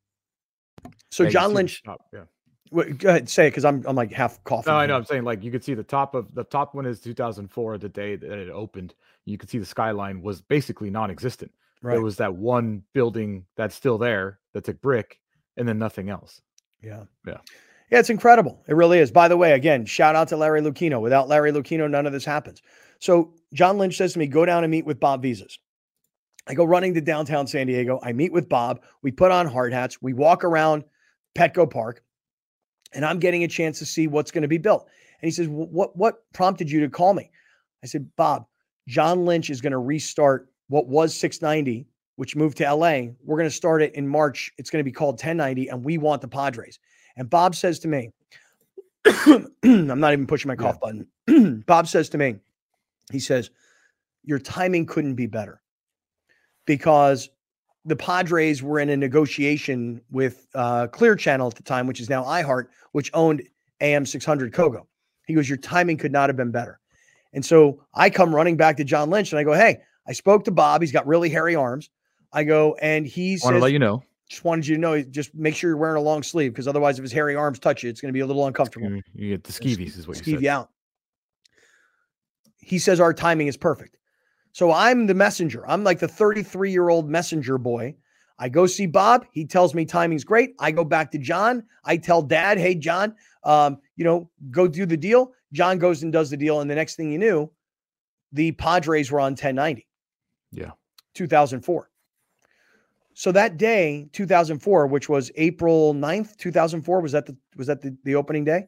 So yeah, John Lynch, top, yeah. Wait, go ahead, say it, because I'm I'm like half coughing. No, I know. I'm saying like you could see the top of the top one is two thousand four, the day that it opened. You could see the skyline was basically non-existent. Right. There was that one building that's still there, that's a brick, and then nothing else. Yeah, yeah, yeah. It's incredible. It really is. By the way, again, shout out to Larry Lucchino. Without Larry Lucchino, none of this happens. So John Lynch says to me, go down and meet with Bob Visas. I go running to downtown San Diego. I meet with Bob. We put on hard hats. We walk around Petco Park. And I'm getting a chance to see what's going to be built. And he says, what, what prompted you to call me? I said, Bob, John Lynch is going to restart what was six ninety, which moved to L A. We're going to start it in March. It's going to be called ten ninety, and we want the Padres. And Bob says to me, I'm not even pushing my cough yeah. button. Bob says to me, he says, your timing couldn't be better, because the Padres were in a negotiation with uh, Clear Channel at the time, which is now iHeart, which owned A M six hundred Kogo. He goes, your timing could not have been better. And so I come running back to John Lynch and I go, hey, I spoke to Bob. He's got really hairy arms. I go, and he says, want to let you know. Just wanted you to know, just make sure you're wearing a long sleeve, because otherwise if his hairy arms touch you, it's going to be a little uncomfortable. You get the skeevies is what you Skeeve said. you out. He says, our timing is perfect. So I'm the messenger. I'm like the thirty-three-year-old messenger boy. I go see Bob. He tells me timing's great. I go back to John. I tell Dad, hey, John, um, you know, go do the deal. John goes and does the deal. And the next thing you knew, the Padres were on ten ninety. Yeah. two thousand four. So that day, two thousand four, which was April ninth, two thousand four, was that the was that the, the opening day?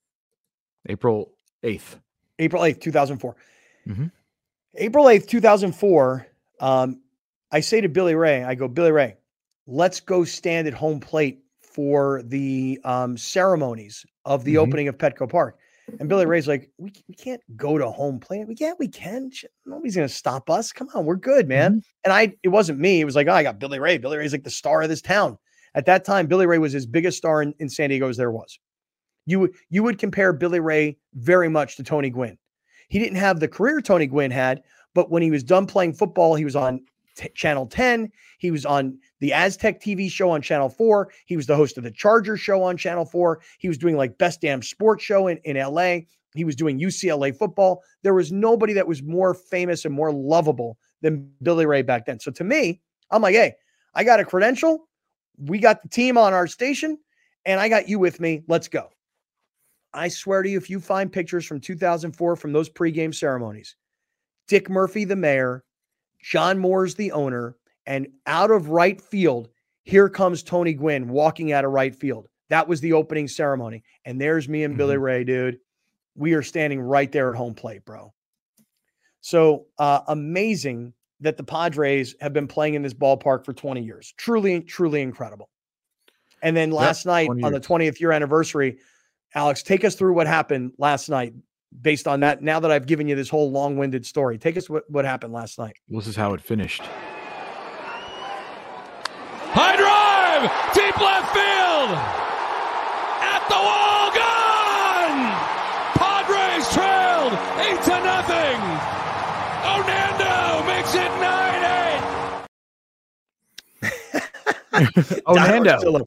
April eighth. April eighth, two thousand four. Mm-hmm. April eighth, two thousand four, um, I say to Billy Ray, I go, Billy Ray, let's go stand at home plate for the um, ceremonies of the mm-hmm. opening of Petco Park. And Billy Ray's like, we, we can't go to home plate. We can't, we can. Nobody's going to stop us. Come on, we're good, man. Mm-hmm. And I, it wasn't me. It was like, oh, I got Billy Ray. Billy Ray's like the star of this town. At that time, Billy Ray was his biggest star in, in San Diego as there was. You, you would compare Billy Ray very much to Tony Gwynn. He didn't have the career Tony Gwynn had, but when he was done playing football, he was on t- Channel ten. He was on the Aztec T V show on Channel four. He was the host of the Chargers show on Channel four. He was doing like Best Damn Sports show in, in L A. He was doing U C L A football. There was nobody that was more famous and more lovable than Billy Ray back then. So to me, I'm like, hey, I got a credential. We got the team on our station, and I got you with me. Let's go. I swear to you, if you find pictures from two thousand four from those pregame ceremonies, Dick Murphy, the mayor, John Moores, the owner, and out of right field, here comes Tony Gwynn walking out of right field. That was the opening ceremony. And there's me and mm-hmm. Billy Ray, dude. We are standing right there at home plate, bro. So uh, amazing that the Padres have been playing in this ballpark for twenty years. Truly, truly incredible. And then last yep, night on the twentieth year anniversary, Alex, take us through what happened last night based on that. Now that I've given you this whole long-winded story, take us what, what happened last night. This is how it finished. High drive, deep left field, at the wall, gone! Padres trailed eight to nothing. Onando makes it nine eight. Onando.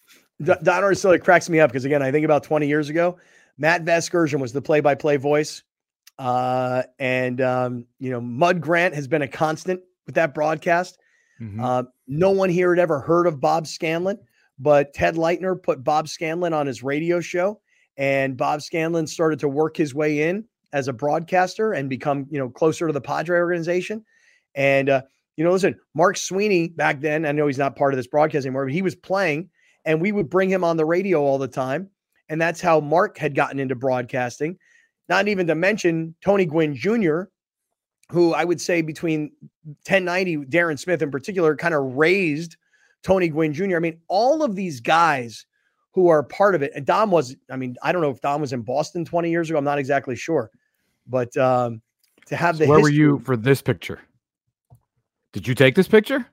Don Orsillo cracks me up because, again, I think about twenty years ago, Matt Vasgersian was the play-by-play voice. Uh, and, um, you know, Mud Grant has been a constant with that broadcast. Mm-hmm. Uh, no one here had ever heard of Bob Scanlon, but Ted Leitner put Bob Scanlon on his radio show, and Bob Scanlon started to work his way in as a broadcaster and become, you know, closer to the Padre organization. And, uh, you know, listen, Mark Sweeney back then, I know he's not part of this broadcast anymore, but he was playing, and we would bring him on the radio all the time. And that's how Mark had gotten into broadcasting. Not even to mention Tony Gwynn Junior, who I would say between ten ninety, Darren Smith in particular, kind of raised Tony Gwynn Junior I mean, all of these guys who are part of it. And Dom was, I mean, I don't know if Dom was in Boston twenty years ago. I'm not exactly sure. But um, to have the so where history, were you for this picture? Did you take this picture?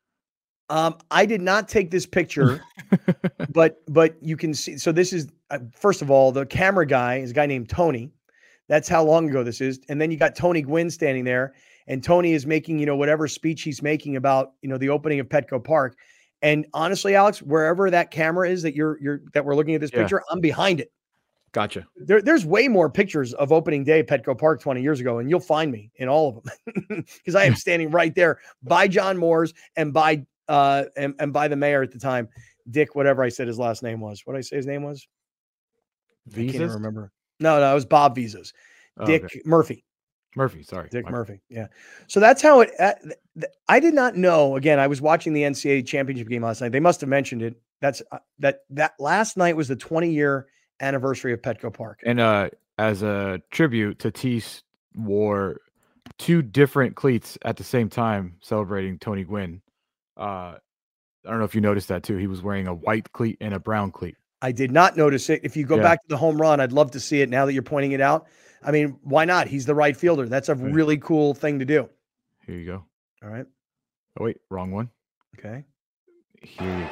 Um, I did not take this picture, but but you can see. So this is uh, first of all, the camera guy is a guy named Tony. That's how long ago this is. And then you got Tony Gwynn standing there, and Tony is making, you know, whatever speech he's making about, you know, the opening of Petco Park. And honestly, Alex, wherever that camera is that you're you're that we're looking at this yeah. picture, I'm behind it. Gotcha. There, there's way more pictures of opening day at Petco Park twenty years ago, and you'll find me in all of them because I am standing right there by John Moores and by uh and, and by the mayor at the time, Dick, whatever I said his last name was. What did I say his name was? Visas? I can't even remember. No, no, it was Bob Visas. Oh, Dick okay. Murphy. Murphy, sorry. Dick My Murphy. Yeah. So that's how it, uh, th- th- I did not know. Again, I was watching the N C double A championship game last night. They must have mentioned it. That's uh, that, that last night was the twenty year anniversary of Petco Park. And uh, as a tribute, Tatis wore two different cleats at the same time celebrating Tony Gwynn. Uh, I don't know if you noticed that too. He was wearing a white cleat and a brown cleat. I did not notice it. If you go yeah. back to the home run, I'd love to see it now that you're pointing it out. I mean, why not? He's the right fielder. That's a really cool thing to do. Here you go. All right. Oh, wait, wrong one. Okay. Here you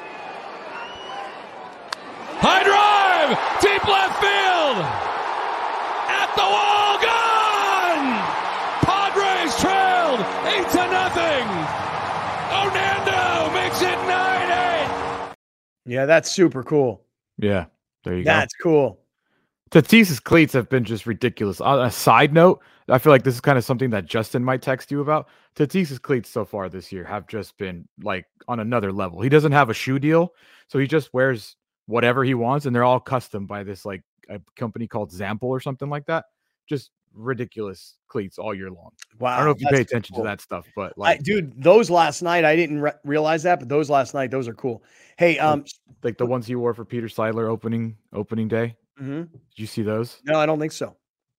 High drive, deep left field, at the wall, gone! Padres trailed eight to nothing. Onando makes it nine eight. Yeah, that's super cool. Yeah, there you That's go. cool. Tatis's cleats have been just ridiculous. On a side note, I feel like this is kind of something that Justin might text you about. Tatis's cleats so far this year have just been like on another level. He doesn't have a shoe deal, so he just wears whatever he wants, and they're all custom by this like a company called Zample or something like that. Just ridiculous cleats all year long. Wow. I don't know if you pay attention cool. to that stuff, but like, I, dude, those last night, I didn't re- realize that, but those last night, those are cool. Hey, um, like, like the ones he wore for Peter Seidler opening opening day. Mm-hmm. Did you see those? No, I don't think so.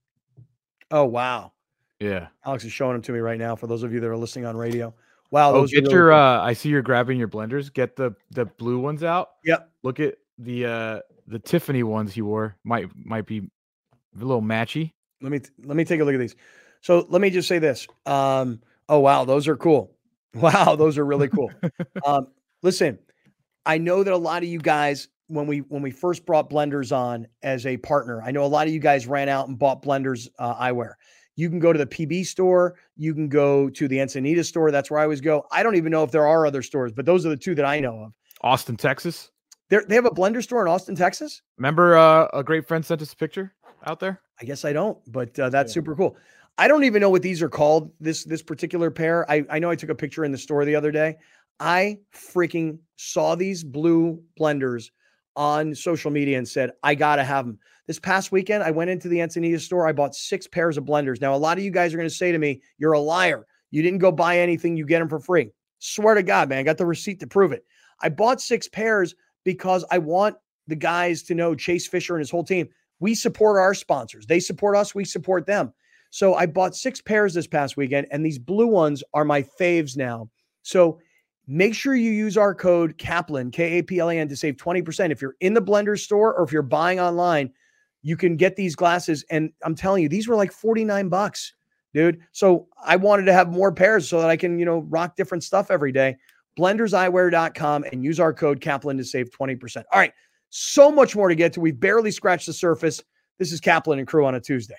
Oh, wow. Yeah. Alex is showing them to me right now for those of you that are listening on radio. Wow. Oh, Those get are really your, cool. uh, I see you're grabbing your blenders. Get the, the blue ones out. Yep. Look at the, uh, the Tiffany ones he wore. Might, might be a little matchy. Let me, let me take a look at these. So let me just say this. Um, oh, wow. Those are cool. Wow. Those are really cool. um, listen, I know that a lot of you guys, when we when we first brought Blenders on as a partner, I know a lot of you guys ran out and bought Blenders uh, eyewear. You can go to the P B store. You can go to the Encinitas store. That's where I always go. I don't even know if there are other stores, but those are the two that I know of. Austin, Texas. They're, they have a Blender store in Austin, Texas? Remember uh, a great friend sent us a picture out there? I guess I don't, but uh, that's Yeah. super cool. I don't even know what these are called, this this particular pair. I, I know I took a picture in the store the other day. I freaking saw these blue Blenders on social media and said, I got to have them. This past weekend, I went into the Encinitas store. I bought six pairs of Blenders. Now, a lot of you guys are going to say to me, you're a liar. You didn't go buy anything. You get them for free. Swear to God, man, I got the receipt to prove it. I bought six pairs because I want the guys to know, Chase Fisher and his whole team, we support our sponsors. They support us. We support them. So I bought six pairs this past weekend, and these blue ones are my faves now. So make sure you use our code Kaplan, K A P L A N, to save twenty percent. If you're in the Blender store or if you're buying online, you can get these glasses. And I'm telling you, these were like forty-nine bucks, dude. So I wanted to have more pairs so that I can, you know, rock different stuff every day. blenders eyewear dot com and use our code Kaplan to save twenty percent. All right. So much more to get to. We've barely scratched the surface. This is Kaplan and Crew on a Tuesday.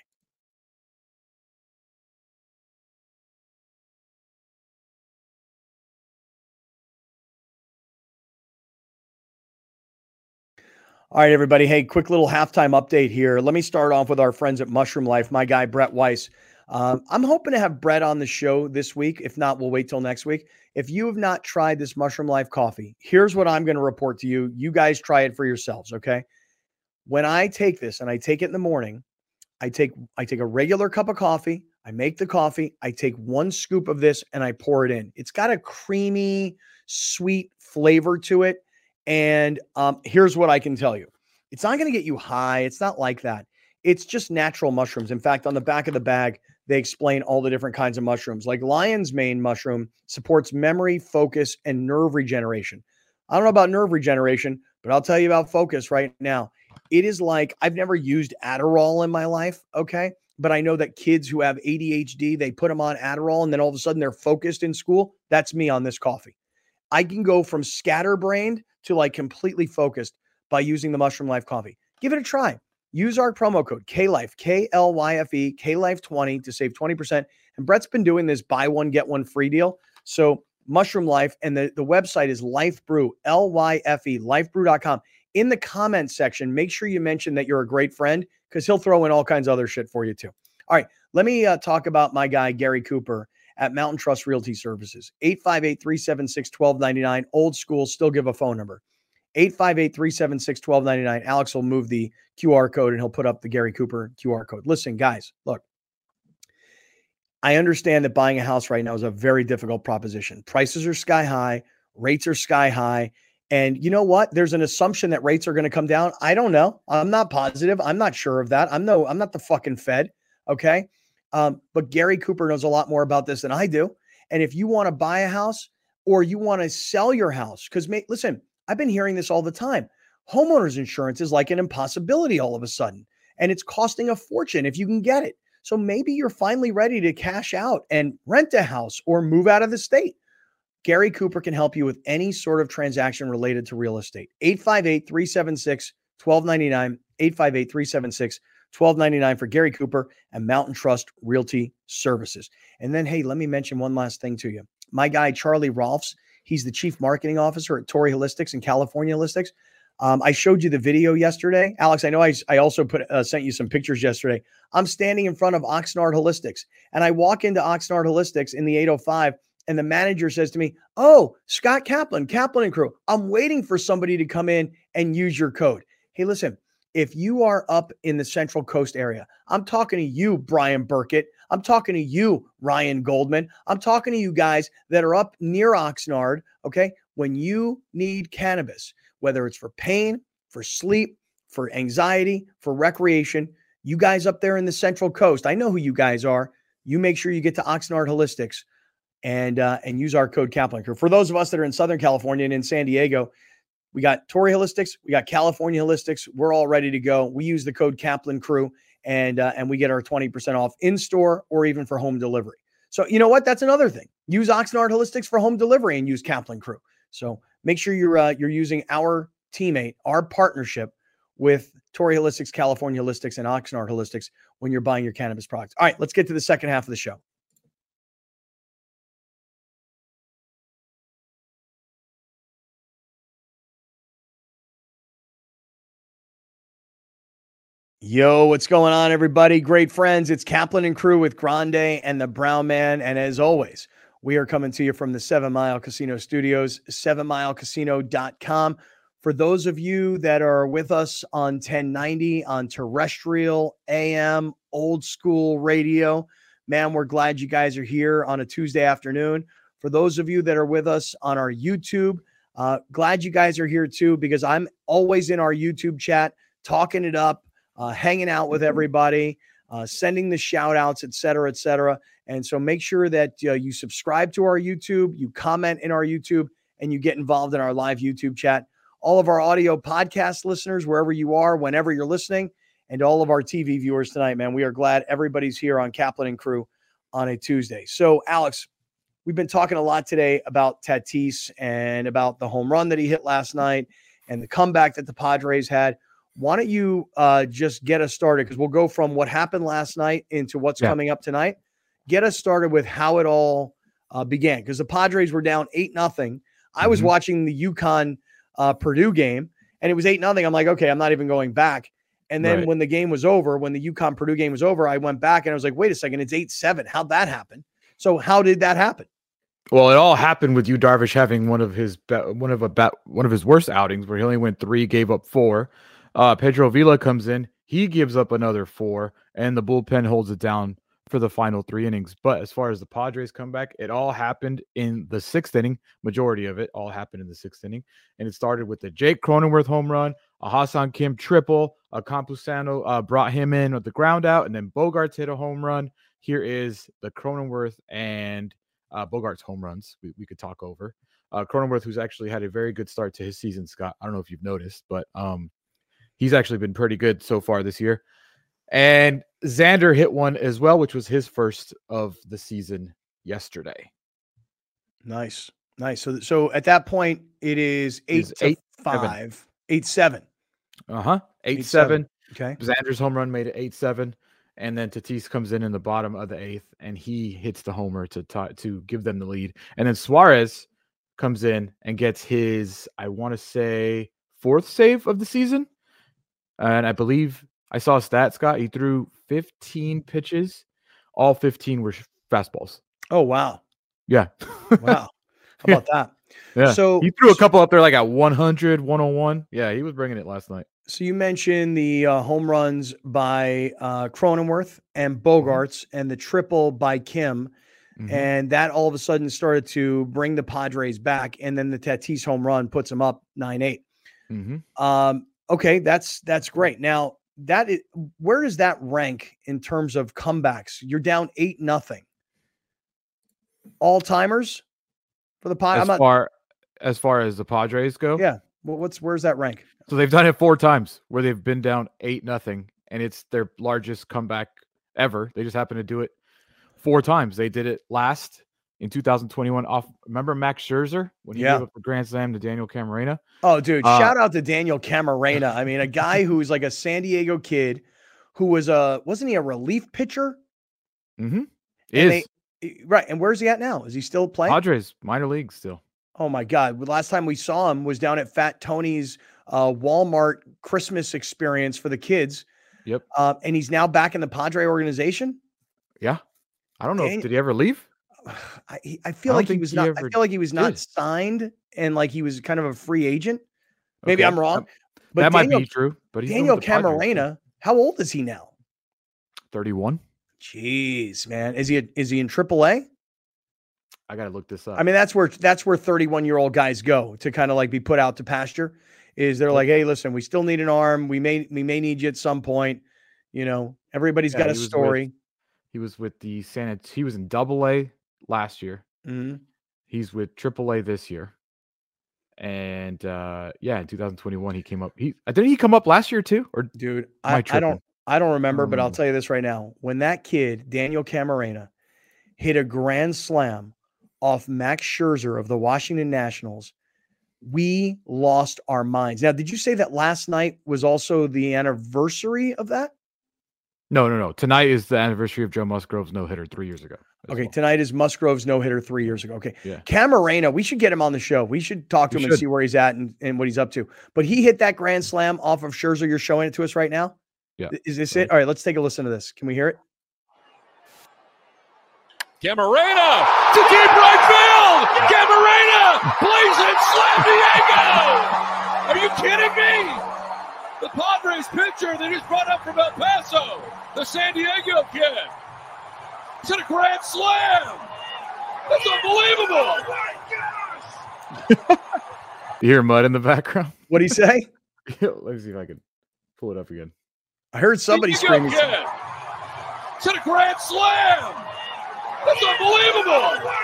All right, everybody. Hey, quick little halftime update here. Let me start off with our friends at Mushroom Life, my guy, Brett Weiss. Um, I'm hoping to have Brett on the show this week. If not, we'll wait till next week. If you have not tried this Mushroom Life coffee, here's what I'm going to report to you. You guys try it for yourselves, okay? When I take this and I take it in the morning, I take I take a regular cup of coffee. I make the coffee. I take one scoop of this and I pour it in. It's got a creamy, sweet flavor to it. And um, here's what I can tell you. It's not going to get you high. It's not like that. It's just natural mushrooms. In fact, on the back of the bag, they explain all the different kinds of mushrooms. Like lion's mane mushroom supports memory, focus, and nerve regeneration. I don't know about nerve regeneration, but I'll tell you about focus right now. It is like, I've never used Adderall in my life, okay? But I know that kids who have A D H D, they put them on Adderall, and then all of a sudden they're focused in school. That's me on this coffee. I can go from scatterbrained to like completely focused by using the Mushroom Life coffee. Give it a try. Use our promo code K Life, K L Y F E, K Life twenty to save twenty percent. And Brett's been doing this buy one, get one free deal. So Mushroom Life, and the, the website is Life Brew, L Y F E, life brew dot com. In the comments section, make sure you mention that you're a great friend because he'll throw in all kinds of other shit for you too. All right, let me uh, talk about my guy, Gary Cooper at Mountain Trust Realty Services. eight five eight, three seven six, one two nine nine. Old school, still give a phone number. eight five eight, three seven six, one two nine nine. Alex will move the Q R code and he'll put up the Gary Cooper Q R code. Listen, guys, look, I understand that buying a house right now is a very difficult proposition. Prices are sky high, rates are sky high. And you know what? There's an assumption that rates are going to come down. I don't know. I'm not positive. I'm not sure of that. I'm no, I'm not the fucking Fed. Okay. Um, but Gary Cooper knows a lot more about this than I do. And if you want to buy a house or you want to sell your house, because listen, I've been hearing this all the time. Homeowners insurance is like an impossibility all of a sudden, and it's costing a fortune if you can get it. So maybe you're finally ready to cash out and rent a house or move out of the state. Gary Cooper can help you with any sort of transaction related to real estate. eight five eight, three seven six, one two nine nine, eight five eight, three seven six, one two nine nine for Gary Cooper and Mountain Trust Realty Services. And then, hey, let me mention one last thing to you. My guy, Charlie Rolfs, he's the chief marketing officer at Torrey Holistics and California Holistics. Um, I showed you the video yesterday. Alex, I know I, I also put uh, sent you some pictures yesterday. I'm standing in front of Oxnard Holistics, and I walk into Oxnard Holistics in the eight oh five, and the manager says to me, "Oh, Scott Kaplan, Kaplan and Crew, I'm waiting for somebody to come in and use your code." Hey, listen, if you are up in the Central Coast area, I'm talking to you, Brian Burkett. I'm talking to you, Ryan Goldman. I'm talking to you guys that are up near Oxnard, okay? When you need cannabis, whether it's for pain, for sleep, for anxiety, for recreation, you guys up there in the Central Coast, I know who you guys are. You make sure you get to Oxnard Holistics and uh, and use our code Kaplan Crew. For those of us that are in Southern California and in San Diego, we got Torrey Holistics, we got California Holistics. We're all ready to go. We use the code Kaplan Crew, and uh, and we get our twenty percent off in store or even for home delivery. So you know what? That's another thing. Use Oxnard Holistics for home delivery and use Kaplan Crew. So make sure you're uh, you're using our teammate, our partnership with Torrey Holistics, California Holistics, and Oxnard Holistics when you're buying your cannabis products. All right, let's get to the second half of the show. Yo, what's going on, everybody? Great friends. It's Kaplan and Crew with Grande and the Brown Man. And as always, we are coming to you from the Seven Mile Casino Studios, seven mile casino dot com. For those of you that are with us on ten ninety, on terrestrial, A M, old school radio, man, we're glad you guys are here on a Tuesday afternoon. For those of you that are with us on our YouTube, uh, glad you guys are here too, because I'm always in our YouTube chat, talking it up, uh, hanging out with everybody, uh, sending the shout outs, et cetera, et cetera. And so make sure that uh, you subscribe to our YouTube, you comment in our YouTube, and you get involved in our live YouTube chat. All of our audio podcast listeners, wherever you are, whenever you're listening, and all of our T V viewers tonight, man, we are glad everybody's here on Kaplan and Crew on a Tuesday. So, Alex, we've been talking a lot today about Tatis and about the home run that he hit last night and the comeback that the Padres had. Why don't you uh, just get us started? Because we'll go from what happened last night into what's yeah. coming up tonight. Get us started with how it all uh, began, because the Padres were down eight nothing. I mm-hmm. was watching the UConn uh, Purdue game, and it was eight nothing. I'm like, okay, I'm not even going back. And then right. when the game was over, when the UConn Purdue game was over, I went back and I was like, wait a second, it's eight seven. How'd that happen? So how did that happen? Well, it all happened with Yu Darvish having one of his one of a one of his worst outings, where he only went three, gave up four. Uh, Pedro Vila comes in, he gives up another four, and the bullpen holds it down for the final three innings. But as far as the Padres comeback, it all happened in the sixth inning. Majority of it all happened in the sixth inning, and it started with the Jake Cronenworth home run, a Ha-Seong Kim triple, a Campusano uh, brought him in with the ground out, and then Bogaerts hit a home run. Here is the Cronenworth and uh, Bogaerts home runs we, we could talk over. Uh, Cronenworth, who's actually had a very good start to his season, Scott. I don't know if you've noticed, but um, he's actually been pretty good so far this year. And Xander hit one as well, which was his first of the season yesterday. Nice. Nice. So, so at that point, it is eight to eight, five, seven. eight, seven. Uh-huh. Eight, eight seven. seven. Okay. Xander's home run made it eight, seven. And then Tatis comes in in the bottom of the eighth, and he hits the homer to t- to give them the lead. And then Suarez comes in and gets his, I want to say, fourth save of the season. And I believe I saw a stat, Scott. He threw fifteen pitches. All fifteen were fastballs. Oh, wow. Yeah. Wow. How about that? Yeah. So he threw a couple up there like at one hundred, one oh one. Yeah, he was bringing it last night. So you mentioned the uh, home runs by uh, Cronenworth and Bogaerts mm-hmm. and the triple by Kim. Mm-hmm. And that all of a sudden started to bring the Padres back. And then the Tatis home run puts them up nine eight. Mm-hmm. Um, okay, that's that's great. Now, that is, where does that rank in terms of comebacks? You're down eight nothing. All timers for the Padres. As not, far as far as the Padres go, yeah. Well, what's where's that rank? So they've done it four times where they've been down eight nothing, and it's their largest comeback ever. They just happen to do it four times. They did it last in two thousand twenty-one. Off, remember Max Scherzer when he yeah. gave up the grand slam to Daniel Camarena? Oh, dude! Uh, shout out to Daniel Camarena. I mean, a guy who's like a San Diego kid who was a wasn't he a relief pitcher? Mm-hmm. Is they, right. And where's he at now? Is he still playing? Padres minor league still. Oh my God! The last time we saw him was down at Fat Tony's uh, Walmart Christmas experience for the kids. Yep. Uh, and he's now back in the Padre organization. Yeah. I don't know. Daniel, If, did he ever leave? I, I feel I like he was he not. I feel like he was not did. signed, and like he was kind of a free agent. Maybe Okay. I'm wrong, but that Daniel, might be true. But he's Daniel Camarena, how old is he now? thirty-one. Jeez, man, is he a, is he in triple A? I gotta look this up. I mean, that's where that's where thirty-one year old guys go to kind of like be put out to pasture. Is they're like, hey, listen, we still need an arm. We may we may need you at some point. You know, everybody's yeah, got a story. With, he was with the San. He was in Double A last year. Mm-hmm. He's with Triple A this year, and uh, yeah, in two thousand twenty-one he came up. He didn't he come up last year too? Or dude, I, I don't I don't remember, um, but I'll tell you this right now: when that kid Daniel Camarena hit a grand slam off Max Scherzer of the Washington Nationals, we lost our minds. Now, did you say that last night was also the anniversary of that? No, no, no. Tonight is the anniversary of Joe Musgrove's no-hitter three years ago. Okay, well. Tonight is Musgrove's no-hitter three years ago. Okay. Yeah. Camarena, we should get him on the show. We should talk to we him should. and see where he's at and, and what he's up to. But he hit that grand slam off of Scherzer. You're showing it to us right now? Yeah. Is this it? All right, let's take a listen to this. Can we hear it? Camarena to deep right field. Camarena plays it. Slam Diego. Are you kidding me? The Padres pitcher that just brought up from El Paso, the San Diego kid. It's a grand slam. That's unbelievable. Oh my gosh. You hear mud in the background? What'd he say? Let me see if I can pull it up again. I heard somebody screaming. Kid. It's a grand slam. That's unbelievable. Oh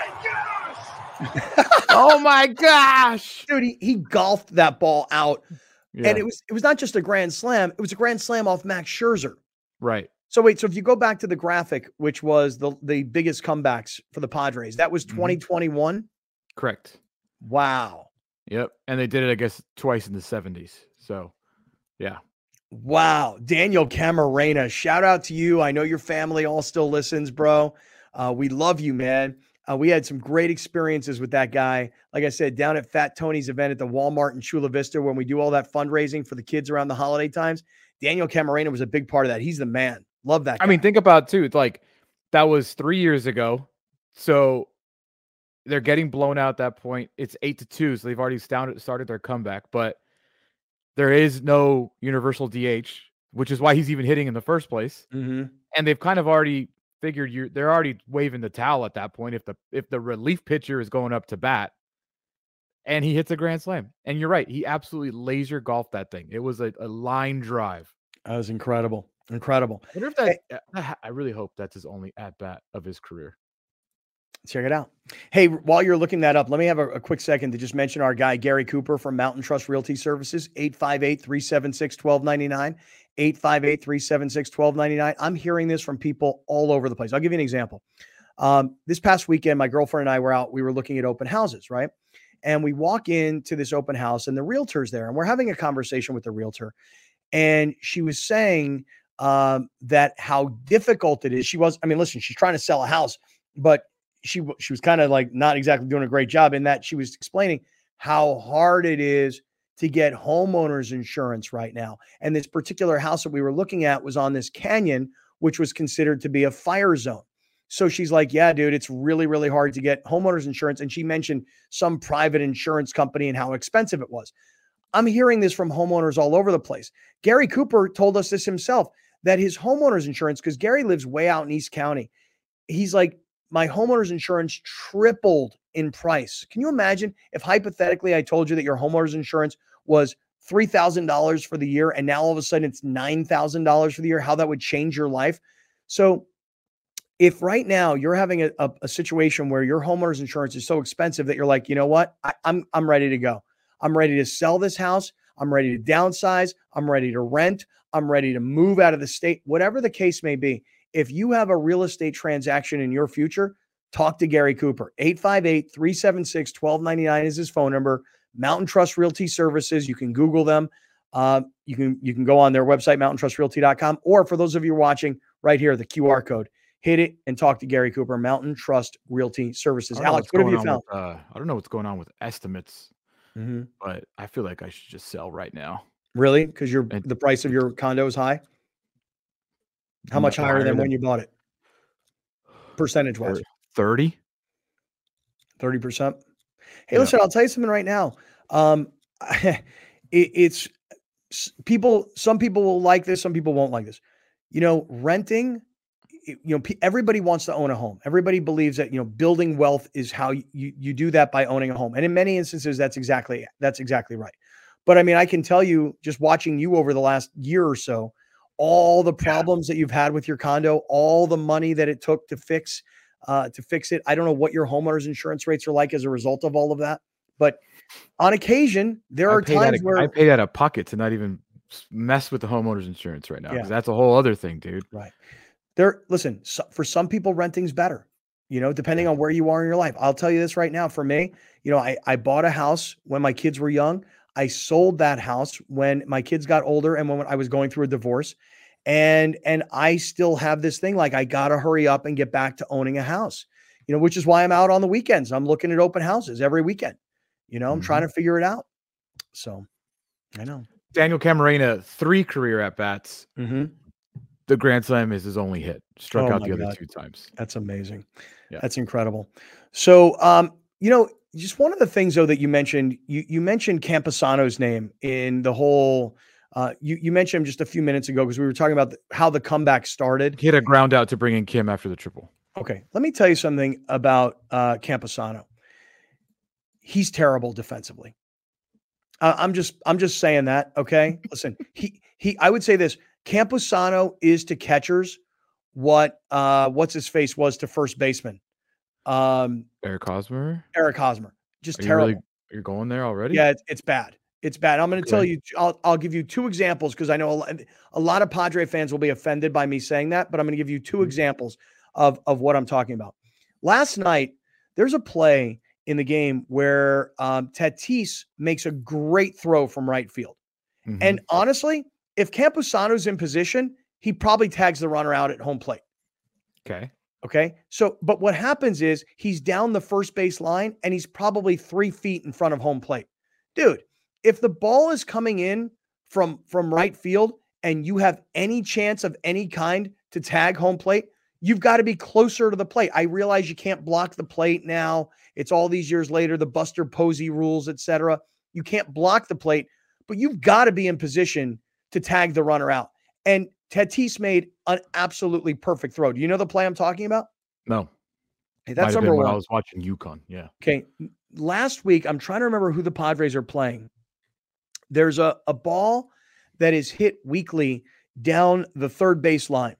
my gosh. Oh my gosh. Dude, he, he golfed that ball out. Yeah. And it was it was not just a grand slam, it was a grand slam off Max Scherzer. Right. So wait, so if you go back to the graphic, which was the, the biggest comebacks for the Padres, that was twenty twenty-one? Correct. Wow. Yep. And they did it, I guess, twice in the seventies. So, yeah. Wow. Daniel Camarena, shout out to you. I know your family all still listens, bro. Uh, we love you, man. Uh, we had some great experiences with that guy. Like I said, down at Fat Tony's event at the Walmart in Chula Vista, when we do all that fundraising for the kids around the holiday times, Daniel Camarena was a big part of that. He's the man. Love that guy. I mean, think about it too. It's like that was three years ago. So they're getting blown out at that point. It's eight to two. So they've already started, started their comeback, but there is no universal D H, which is why he's even hitting in the first place. Mm-hmm. And they've kind of already figured you they're already waving the towel at that point if the if the relief pitcher is going up to bat and he hits a grand slam. And you're right, he absolutely laser golfed that thing. It was a, a line drive. That was incredible. Incredible. I wonder if that hey, I really hope that's his only at bat of his career. Check it out. Hey, while you're looking that up, let me have a, a quick second to just mention our guy, Gary Cooper from Mountain Trust Realty Services, eight five eight, three seven six, one two nine nine, eight five eight, three seven six, one two nine nine. I'm hearing this from people all over the place. I'll give you an example. Um, this past weekend, my girlfriend and I were out, we were looking at open houses, right? And we walk into this open house and the realtor's there and we're having a conversation with the realtor. And she was saying um, that how difficult it is. She was, I mean, listen, she's trying to sell a house, but she, she was kind of like not exactly doing a great job in that she was explaining how hard it is to get homeowners insurance right now. And this particular house that we were looking at was on this canyon, which was considered to be a fire zone. So she's like, yeah, dude, it's really, really hard to get homeowners insurance. And she mentioned some private insurance company and how expensive it was. I'm hearing this from homeowners all over the place. Gary Cooper told us this himself, that his homeowners insurance, because Gary lives way out in East County, he's like, my homeowner's insurance tripled in price. Can you imagine if hypothetically I told you that your homeowner's insurance was three thousand dollars for the year and now all of a sudden it's nine thousand dollars for the year, how that would change your life? So if right now you're having a, a, a situation where your homeowner's insurance is so expensive that you're like, you know what, I, I'm, I'm ready to go. I'm ready to sell this house. I'm ready to downsize. I'm ready to rent. I'm ready to move out of the state, whatever the case may be. If you have a real estate transaction in your future, talk to Gary Cooper. eight five eight, three seven six, one two nine nine is his phone number. Mountain Trust Realty Services. You can Google them. Uh, you can you can go on their website, mountain trust realty dot com. Or for those of you watching right here, the Q R code. Hit it and talk to Gary Cooper, Mountain Trust Realty Services. Alex, what have you found? With, uh, I don't know what's going on with estimates Mm-hmm. but I feel like I should just sell right now. Really? Because your And the price of your condo is high? How much no, higher, higher than when than you bought it? Percentage-wise? thirty. thirty percent? Hey, Yeah. listen, I'll tell you something right now. Um, it, it's people, some people will like this, some people won't like this. You know, renting, you know, everybody wants to own a home. Everybody believes that, you know, building wealth is how you, you do that by owning a home. And in many instances, that's exactly, that's exactly right. But I mean, I can tell you, just watching you over the last year or so, all the problems yeah. that you've had with your condo, all the money that it took to fix, uh, to fix it. I don't know what your homeowner's insurance rates are like as a result of all of that, but on occasion, there I are times of, where I paid out of pocket to not even mess with the homeowner's insurance right now. Because yeah. that's a whole other thing, dude. Right. There, listen, so for some people, renting's better, you know, depending yeah. on where you are in your life. I'll tell you this right now. For me, you know, I, I bought a house when my kids were young. I sold that house when my kids got older and when I was going through a divorce. And, and I still have this thing, like I got to hurry up and get back to owning a house, you know, which is why I'm out on the weekends. I'm looking at open houses every weekend. You know, I'm mm-hmm. trying to figure it out. So I know. Daniel Camarena, three career at-bats. Mm-hmm. The Grand Slam is his only hit. Struck oh out the God. other two times. That's amazing. Yeah. That's incredible. So, um, you know, just one of the things, though, that you mentioned, you, you mentioned Campusano's name in the whole, uh, you, you mentioned him just a few minutes ago because we were talking about the, how the comeback started. He had a ground out to bring in Kim after the triple. Okay. Let me tell you something about uh, Campusano. He's terrible defensively. Uh, I'm just, I'm just saying that. Okay. Listen, he, he, I would say this, Campusano is to catchers what, uh, what's his face was to first baseman. Um, Eric Hosmer, Eric Hosmer, just Are terrible. You really, you're going there already? Yeah, it's, it's bad. It's bad. I'm going to okay. tell you, I'll, I'll give you two examples because I know a lot, a lot of Padre fans will be offended by me saying that, but I'm going to give you two mm-hmm. examples of, of what I'm talking about. Last night, there's a play in the game where um, Tatis makes a great throw from right field. Mm-hmm. And honestly, if Campusano's in position, he probably tags the runner out at home plate. Okay. Okay. So, but what happens is he's down the first base line and he's probably three feet in front of home plate. Dude, if the ball is coming in from, from right field and you have any chance of any kind to tag home plate, you've got to be closer to the plate. I realize you can't block the plate now. It's all these years later, the Buster Posey rules, et cetera. You can't block the plate, but you've got to be in position to tag the runner out. And Tatis made an absolutely perfect throw. Do you know the play I'm talking about? No. Hey, that's number one. When I was watching UConn. Yeah. Okay. Last week, I'm trying to remember who the Padres are playing. There's a, a ball that is hit weakly down the third base line.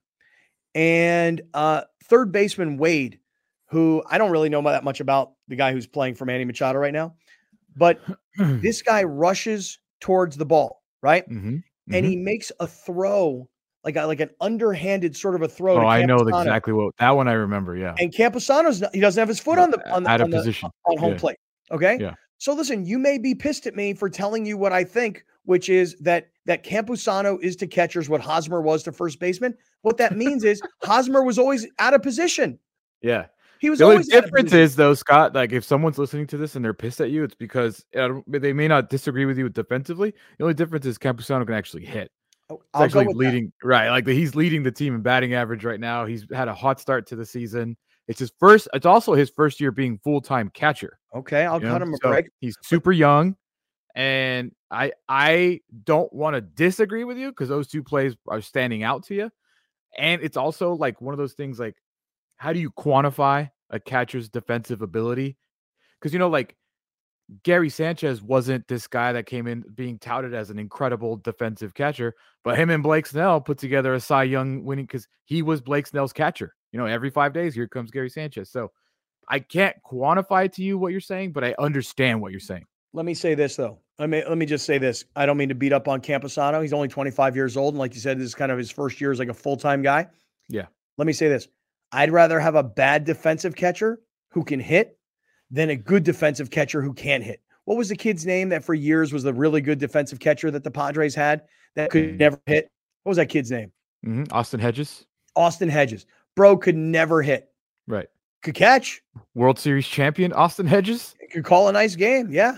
And uh, third baseman Wade, who I don't really know that much about, the guy who's playing for Manny Machado right now, but this guy rushes towards the ball, right? Mm-hmm. Mm-hmm. And he makes a throw, like a, like an underhanded sort of a throw. Oh, to I know exactly what that one I remember. Yeah. And Campusano's not, he doesn't have his foot on the on the, out of on, the, position on home yeah. plate. Okay. Yeah. So listen, you may be pissed at me for telling you what I think, which is that that Campusano is to catchers what Hosmer was to first baseman. What that means is Hosmer was always out of position. Yeah. He was the always only difference is though, Scott, like if someone's listening to this and they're pissed at you, it's because uh, they may not disagree with you defensively. The only difference is Campusano can actually hit. Oh, He's actually leading, that. right? Like the, he's leading the team in batting average right now. He's had a hot start to the season. It's his first. It's also his first year being full-time catcher. Okay, I'll cut know? him a so break. He's super young, and I I don't want to disagree with you because those two plays are standing out to you. And it's also like one of those things like, how do you quantify a catcher's defensive ability? Because, you know, like Gary Sanchez wasn't this guy that came in being touted as an incredible defensive catcher, but him and Blake Snell put together a Cy Young winning because he was Blake Snell's catcher. You know, every five days, here comes Gary Sanchez. So I can't quantify to you what you're saying, but I understand what you're saying. Let me say this, though. Let me, let me just say this. I don't mean to beat up on Campusano. He's only twenty-five years old. And like you said, this is kind of his first year as like a full-time guy. Yeah. Let me say this. I'd rather have a bad defensive catcher who can hit than a good defensive catcher who can't hit. What was the kid's name that for years was the really good defensive catcher that the Padres had that could never hit? What was that kid's name? Mm-hmm. Austin Hedges. Austin Hedges. Bro could never hit. Right. Could catch. World Series champion Austin Hedges. Could call a nice game. Yeah.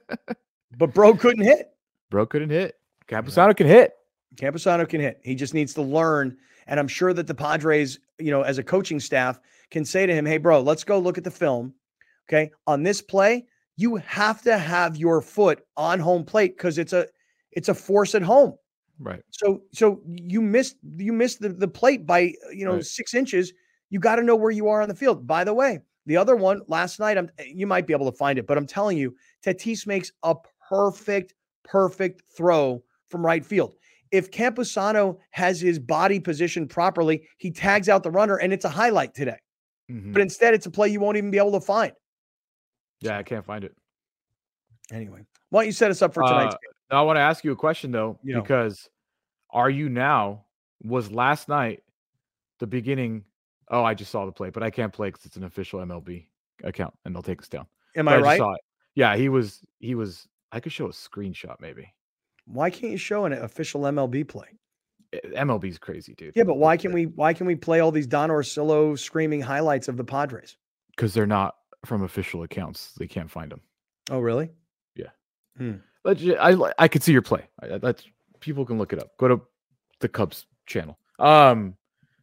But bro couldn't hit. Bro couldn't hit. Campusano can hit. Campusano can hit. He just needs to learn. And I'm sure that the Padres, you know, as a coaching staff can say to him, hey, bro, let's go look at the film. Okay. On this play, you have to have your foot on home plate because it's a, it's a force at home. Right. So, so you missed, you missed the, the plate by, you know, right. six inches. You got to know where you are on the field. By the way, the other one last night, I'm, you might be able to find it, but I'm telling you, Tatis makes a perfect, perfect throw from right field. If Campusano has his body positioned properly, he tags out the runner and it's a highlight today. Mm-hmm. But instead, it's a play you won't even be able to find. Yeah, I can't find it. Anyway, why don't you set us up for tonight's uh, game? I want to ask you a question, though, you know. because are you now, was last night the beginning? Oh, I just saw the play, but I can't play because it's an official M L B account and they'll take us down. Am but I, I right? Just saw it. Yeah, he was, he was, I could show a screenshot maybe. Why can't you show an official M L B play? M L B's crazy, dude. Yeah, but why can we why can we play all these Don Orsillo screaming highlights of the Padres? Because they're not from official accounts. They can't find them. Oh, really? Yeah. Hmm. Legit, I I could see your play. I, that's people can look it up. Go to the Cubs channel. Um.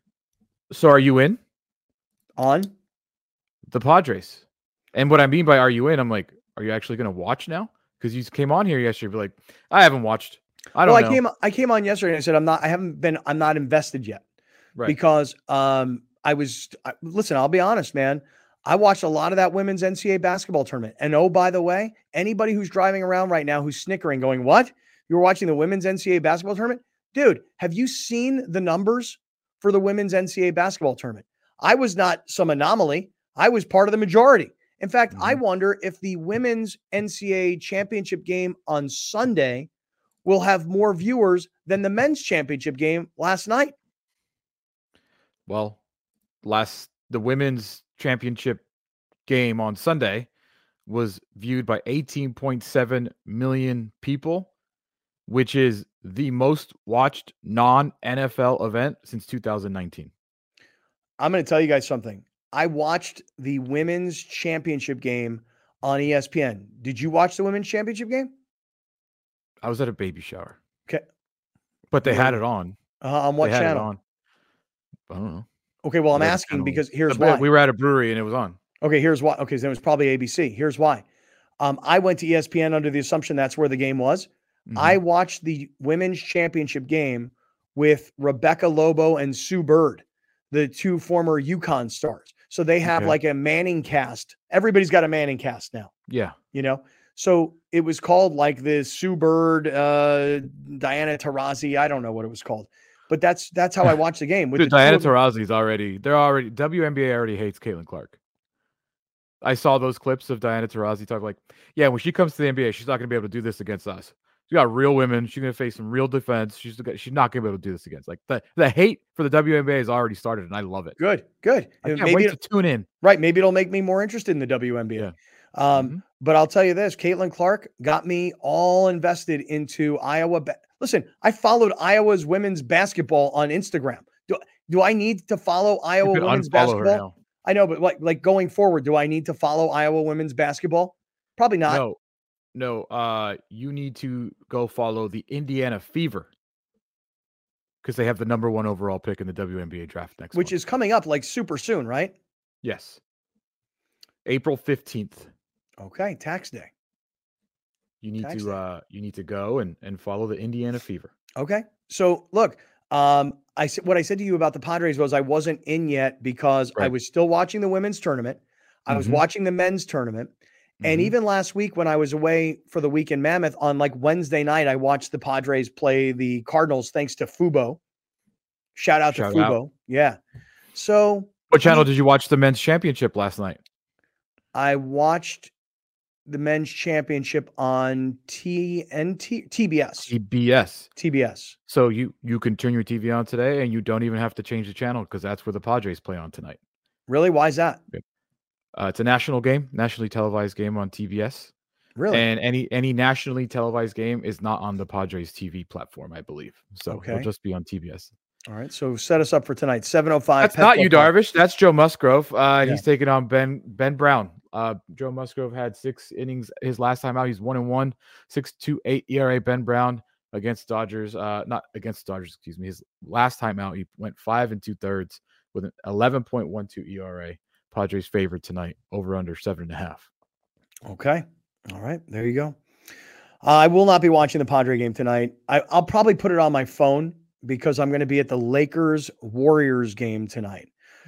So are you in on the Padres? And what I mean by are you in? I'm like, are you actually going to watch now? Because you came on here yesterday, be like, I haven't watched. I don't well, know. I came I came on yesterday and I said I'm not I haven't been I'm not invested yet. Right. Because um I was I, listen, I'll be honest, man. I watched a lot of that women's N C A A basketball tournament. And oh, by the way, anybody who's driving around right now who's snickering going, "What? You were watching the women's N C A A basketball tournament?" Dude, have you seen the numbers for the women's N C A A basketball tournament? I was not some anomaly. I was part of the majority. In fact, mm-hmm. I wonder if the women's N C A A championship game on Sunday will have more viewers than the men's championship game last night. Well, last the women's championship game on Sunday was viewed by eighteen point seven million people, which is the most watched non-N F L event since two thousand nineteen. I'm going to tell you guys something. I watched the women's championship game on E S P N. Did you watch the women's championship game? I was at a baby shower. Okay. But they yeah. had it on. Uh, on what they channel? On. I don't know. Okay, well, I'm asking because here's the, why. We were at a brewery and it was on. Okay, here's why. Okay, so it was probably A B C. Here's why. Um, I went to E S P N under the assumption that's where the game was. Mm-hmm. I watched the women's championship game with Rebecca Lobo and Sue Bird, the two former UConn stars. So they have okay. like a Manning cast. Everybody's got a Manning cast now. Yeah. You know? So it was called like the Sue Bird, uh, Diana Taurasi. I don't know what it was called, but that's that's how I watched the game. With Dude, the Diana Taurasi's already, they're already, W N B A already hates Caitlin Clark. I saw those clips of Diana Taurasi talk like, yeah, when she comes to the N B A, she's not going to be able to do this against us. She got real women. She's going to face some real defense. She's she's not going to be able to do this against. Like the, the hate for the W N B A has already started, and I love it. Good, good. I can't maybe wait to tune in. Right, maybe it'll make me more interested in the W N B A. Yeah. Um, mm-hmm. But I'll tell you this, Caitlin Clark got me all invested into Iowa. Ba- Listen, I followed Iowa's women's basketball on Instagram. Do, do I need to follow Iowa women's basketball? I know, but like, like going forward, do I need to follow Iowa women's basketball? Probably not. No, no. Uh, you need to go follow the Indiana Fever because they have the number one overall pick in the W N B A draft next Which month. is coming up like super soon, right? Yes. April fifteenth. Okay, tax day. You need tax to day. uh you need to go and, and follow the Indiana Fever. Okay. So look, um, I said what I said to you about the Padres was I wasn't in yet because right. I was still watching the women's tournament. I mm-hmm. was watching the men's tournament. Mm-hmm. And even last week when I was away for the week in Mammoth on like Wednesday night, I watched the Padres play the Cardinals thanks to Fubo. Shout out Shout to Fubo. Out. Yeah. So what channel I mean, did you watch the men's championship last night? I watched the men's championship on T N T T B S. T B S. T B S. So you you can turn your T V on today and you don't even have to change the channel because that's where the Padres play on tonight. Really? Why is that? Uh, it's a national game, nationally televised game on T B S. Really? And any any nationally televised game is not on the Padres T V platform, I believe. So okay. it'll just be on T B S. All right, so set us up for tonight. seven oh five. That's not you, Darvish. That's Joe Musgrove. Uh, Yeah. He's taking on Ben Ben Brown. Uh, Joe Musgrove had six innings his last time out. He's one and one, six two eight E R A. Ben Brown against Dodgers. Uh, not against Dodgers. Excuse me. His last time out, he went five and two thirds with an eleven point one two E R A. Padres favored tonight, over under seven and a half. Okay. All right. There you go. Uh, I will not be watching the Padre game tonight. I, I'll probably put it on my phone because I'm going to be at the Lakers Warriors game tonight.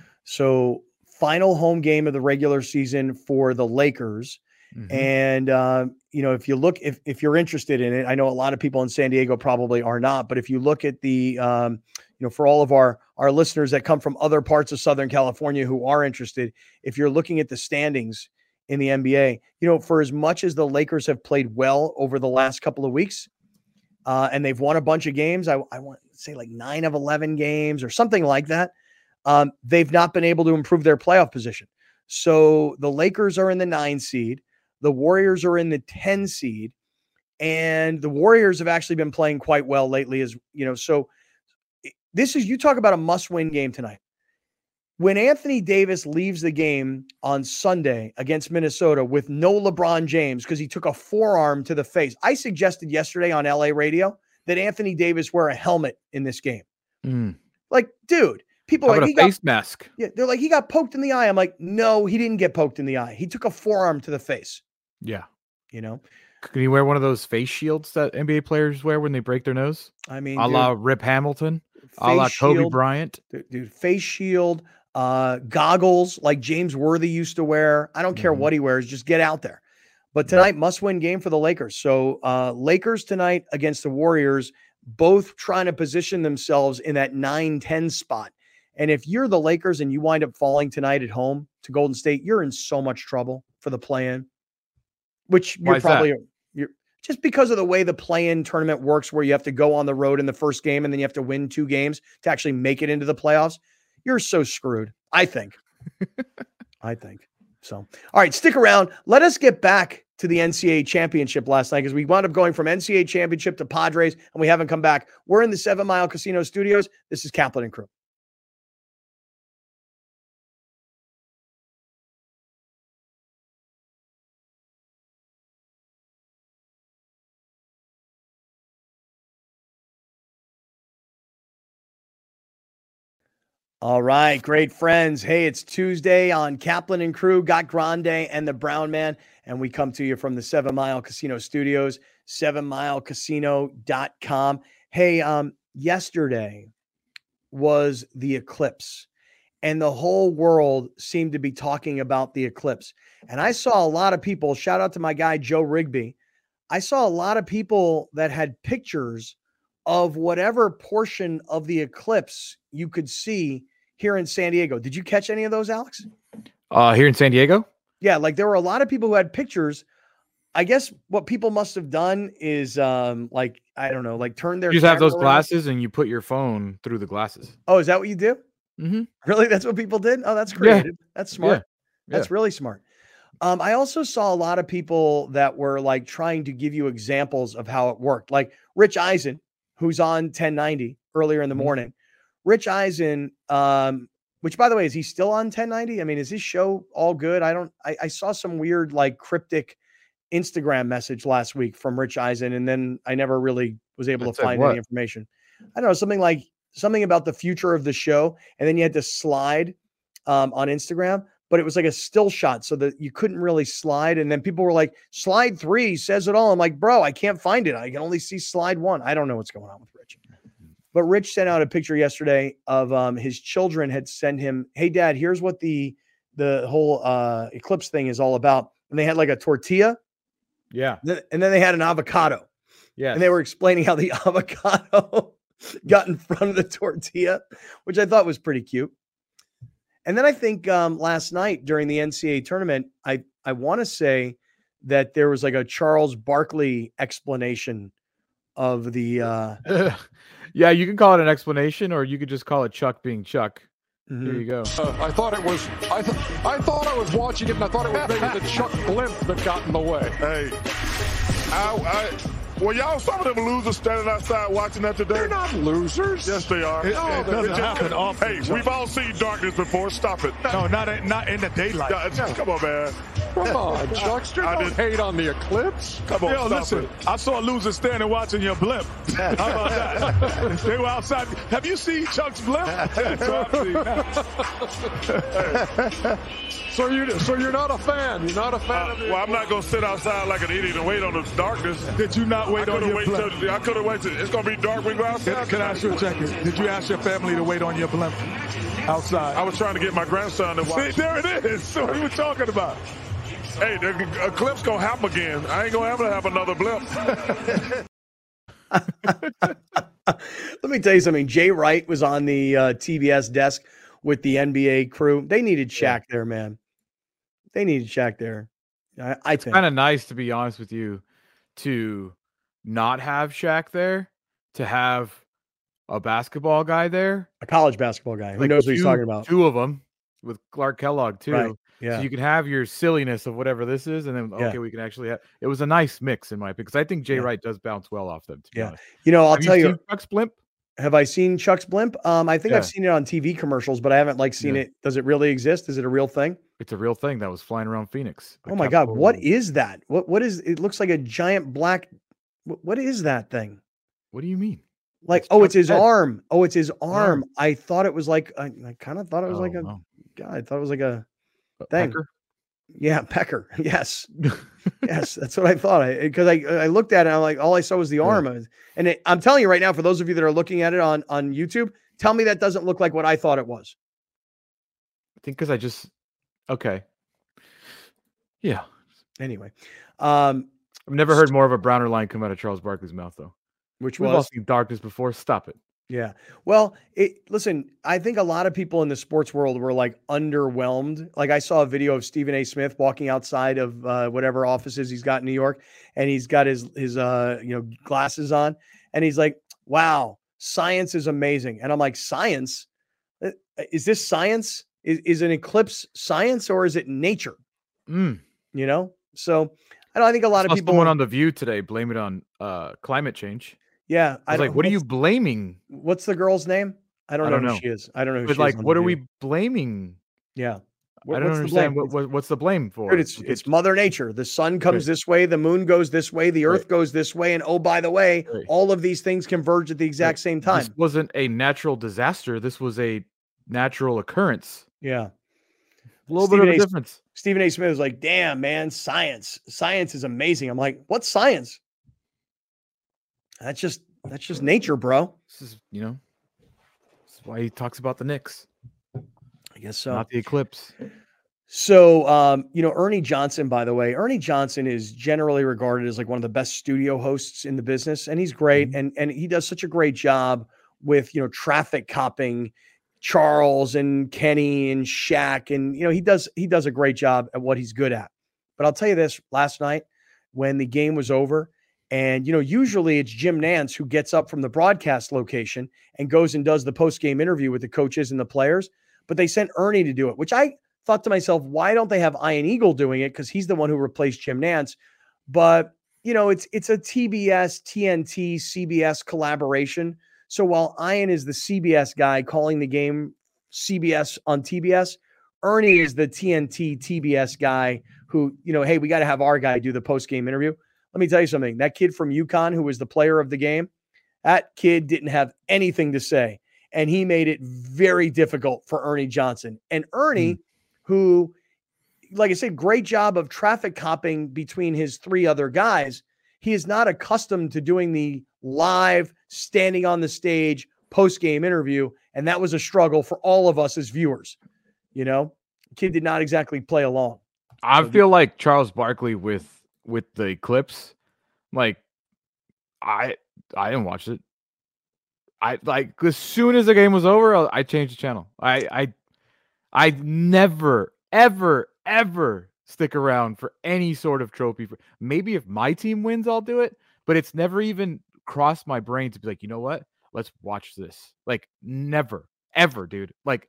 So final home game of the regular season for the Lakers. Mm-hmm. And, uh, you know, if you look, if, if you're interested in it, I know a lot of people in San Diego probably are not, but if you look at the, um, you know, for all of our, our listeners that come from other parts of Southern California who are interested, if you're looking at the standings in the N B A, you know, for as much as the Lakers have played well over the last couple of weeks, uh, and they've won a bunch of games, I, I want to say like nine of eleven games or something like that, um, they've not been able to improve their playoff position. So the Lakers are in the nine seed, the Warriors are in the ten seed, and the Warriors have actually been playing quite well lately, as you know. So this is, you talk about a must-win game tonight. When Anthony Davis leaves the game on Sunday against Minnesota with no LeBron James because he took a forearm to the face, I suggested yesterday on L A radio that Anthony Davis wear a helmet in this game. Mm. Like, dude, people How are like, about he a face got, mask. Yeah, they're like, he got poked in the eye. I'm like, no, he didn't get poked in the eye. He took a forearm to the face. Yeah. You know? Can he wear one of those face shields that N B A players wear when they break their nose? I mean, a la Rip Hamilton, a la Kobe Bryant. Dude, dude, face shield, uh, goggles like James Worthy used to wear. I don't care Mm-hmm. what he wears. Just get out there. But tonight, must-win game for the Lakers. So uh, Lakers tonight against the Warriors, both trying to position themselves in that nine ten spot. And if you're the Lakers and you wind up falling tonight at home to Golden State, you're in so much trouble for the play-in, which Why you're is probably that? you're just because of the way the play-in tournament works, where you have to go on the road in the first game and then you have to win two games to actually make it into the playoffs. You're so screwed, I think. I think. So, all right, stick around. Let us get back to the N C A A championship last night, because we wound up going from N C A A championship to Padres, and we haven't come back. We're in the Seven Mile Casino Studios. This is Kaplan and Crew. All right, great friends. Hey, it's Tuesday on Kaplan and Crew. Got Grande and the Brown Man, and we come to you from the Seven Mile Casino Studios, seven mile casino dot com. Hey, um, yesterday was the eclipse, and the whole world seemed to be talking about the eclipse. And I saw a lot of people, shout out to my guy, Joe Rigby. I saw a lot of people that had pictures of whatever portion of the eclipse you could see here in San Diego. Did you catch any of those, Alex? Uh, here in San Diego? Yeah, like there were a lot of people who had pictures. I guess what people must have done is um, like, I don't know, like turn their You just have those camera glasses and you put your phone through the glasses. around. Oh, is that what you do? Mm-hmm. Really? That's what people did? Oh, that's creative. That's smart. Yeah. That's Yeah. really smart. Um, I also saw a lot of people that were like trying to give you examples of how it worked. Like Rich Eisen, who's on ten ninety earlier in the Mhm. morning. Rich Eisen, um, which by the way, is he still on ten ninety? I mean, is his show all good? I don't, I, I saw some weird, like cryptic Instagram message last week from Rich Eisen, and then I never really was able That to said find what? any information. I don't know, something like something about the future of the show. And then you had to slide um, on Instagram, but it was like a still shot so that you couldn't really slide. And then people were like, slide three says it all. I'm like, bro, I can't find it. I can only see slide one. I don't know what's going on with Rich. But Rich sent out a picture yesterday of um, his children had sent him, hey, Dad, here's what the the whole uh, eclipse thing is all about. And they had like a tortilla, Yeah. th- and then they had an avocado. Yeah. And they were explaining how the avocado got in front of the tortilla, which I thought was pretty cute. And then I think um, last night during the N C A A tournament, I, I want to say that there was like a Charles Barkley explanation of the uh, Yeah, you can call it an explanation, or you could just call it Chuck being Chuck. mhm. There you go. Uh, I thought it was. I, th- I thought I was watching it, and I thought it was maybe the Chuck blimp that got in the way. Hey, I, I, Well, y'all, some of them losers standing outside watching that today. They're not losers. Yes, they are. It, it doesn't happen often. Hey, we've all seen darkness before. Stop it. No, not in, not in the daylight. No, it's- Come on, man. Come on, Chuckster. I Don't did- hate on the eclipse. Come on, Yo, stop listen, it. I saw losers standing watching your blimp. How about that? They were outside. Have you seen Chuck's blimp? So I've seen that. So you so you're not a fan. You're not a fan Uh, of the well, I'm not going to sit outside like an idiot and wait on the darkness. Did you not I wait could on have your waited blimp? till I could have waited. It's going to be dark when we go outside. Can, can I ask you a second? Did you ask your family to wait on your blimp outside? I was trying to get my grandson to See, watch. there it is. So what are we talking about? Hey, the eclipse going to happen again. I ain't going to ever have another blimp. Let me tell you something. Jay Wright was on the uh, T B S desk with the N B A crew. They needed Shaq there, man. They needed Shaq there. I, I think. Kind of nice, to be honest with you, to not have Shaq there, to have a basketball guy there. A college basketball guy. Who Like knows what he's two- talking about? Two of them with Clark Kellogg too. Right. Yeah. So you can have your silliness of whatever this is, and then Yeah. okay, we can actually have. It was a nice mix in my opinion, because I think Jay Yeah. Wright does bounce well off them. To be Yeah. honest. You know, I'll Have tell you, you, seen Chuck's blimp? have I seen Chuck's blimp? Um, I think Yeah. I've seen it on T V commercials, but I haven't like seen Yeah. it. Does it really exist? Is it a real thing? It's a real thing that was flying around Phoenix. a Oh my God. Capitol- What is that? What what is it looks like a giant black what, what is that thing? What do you mean? Like, It's oh, it's Chuck's his head. arm. Oh, it's his arm. Arm. I thought it was like I, I kind of thought it was like Oh, a wow. God, I thought it was like a A thing. pecker? Yeah, pecker. Yes. Yes, that's what I thought. I because I I looked at it and I'm like, all I saw was the Yeah. arm. And and it, I'm telling you right now, for those of you that are looking at it on on YouTube, tell me that doesn't look like what I thought it was. I think because I just okay. Yeah, Anyway, um, I've never heard more of a browner line come out of Charles Barkley's mouth, though. which We've all was seen darkness before. Stop it. yeah. Well, it listen, I think a lot of people in the sports world were like underwhelmed. Like I saw a video of Stephen A. Smith walking outside of uh, whatever offices he's got in New York, and he's got his his uh you know glasses on, and he's like, "Wow, science is amazing." And I'm like, "Science? Uh, Is this science? Is is an eclipse science or is it nature?" Mm. You know. So I don't. I think a lot I of saw people. someone on The View today blame it on uh, climate change. yeah, I was don't- like, what are you what's- blaming? What's the girl's name? I don't I know don't who know. she is. I don't know who But she like, is. on what The are View. we blaming? Yeah. What- I don't what's the understand blame? what, what what's the blame for. Dude, it's Okay, it's Mother Nature. The sun comes Right. this way, the moon goes this way, the earth Right. goes this way, and oh, by the way, Right. all of these things converge at the exact same time. This wasn't a natural disaster. This was a natural occurrence. Yeah. A little Stephen bit of a A. difference. Stephen A. Smith was like, "Damn, man, science. Science is amazing." I'm like, "What's science?" That's just that's just nature, bro. This is, you know, this is why he talks about the Knicks, I guess so. not the eclipse. So, um, you know, Ernie Johnson, by the way, Ernie Johnson is generally regarded as like one of the best studio hosts in the business, and he's great, Mhm. and and he does such a great job with you know traffic copping Charles and Kenny and Shaq, and you know he does he does a great job at what he's good at. But I'll tell you this: last night when the game was over, and you know usually it's Jim Nantz who gets up from the broadcast location and goes and does the post game interview with the coaches and the players, but they sent Ernie to do it, which I thought to myself, why don't they have Ian Eagle doing it? Because he's the one who replaced Jim Nantz. But, you know, it's it's a T B S, T N T, C B S collaboration. So while Ian is the C B S guy calling the game C B S on T B S, Ernie is the T N T, T B S guy who, you know, hey, we got to have our guy do the post-game interview. Let me tell you something. That kid from UConn who was the player of the game, that kid didn't have anything to say. And he made it very difficult for Ernie Johnson. And Ernie, who, like I said, great job of traffic copping between his three other guys. He is not accustomed to doing the live, standing on the stage, post-game interview. And that was a struggle for all of us as viewers. You know, kid did not exactly play along. I So feel like Charles Barkley with with the Eclipse, like I I didn't watch it. I like as soon as the game was over, I I changed the channel. I I I never ever ever stick around for any sort of trophy. For, maybe if my team wins, I'll do it, but it's never even crossed my brain to be like, you know what? Let's watch this. Like never ever, dude. Like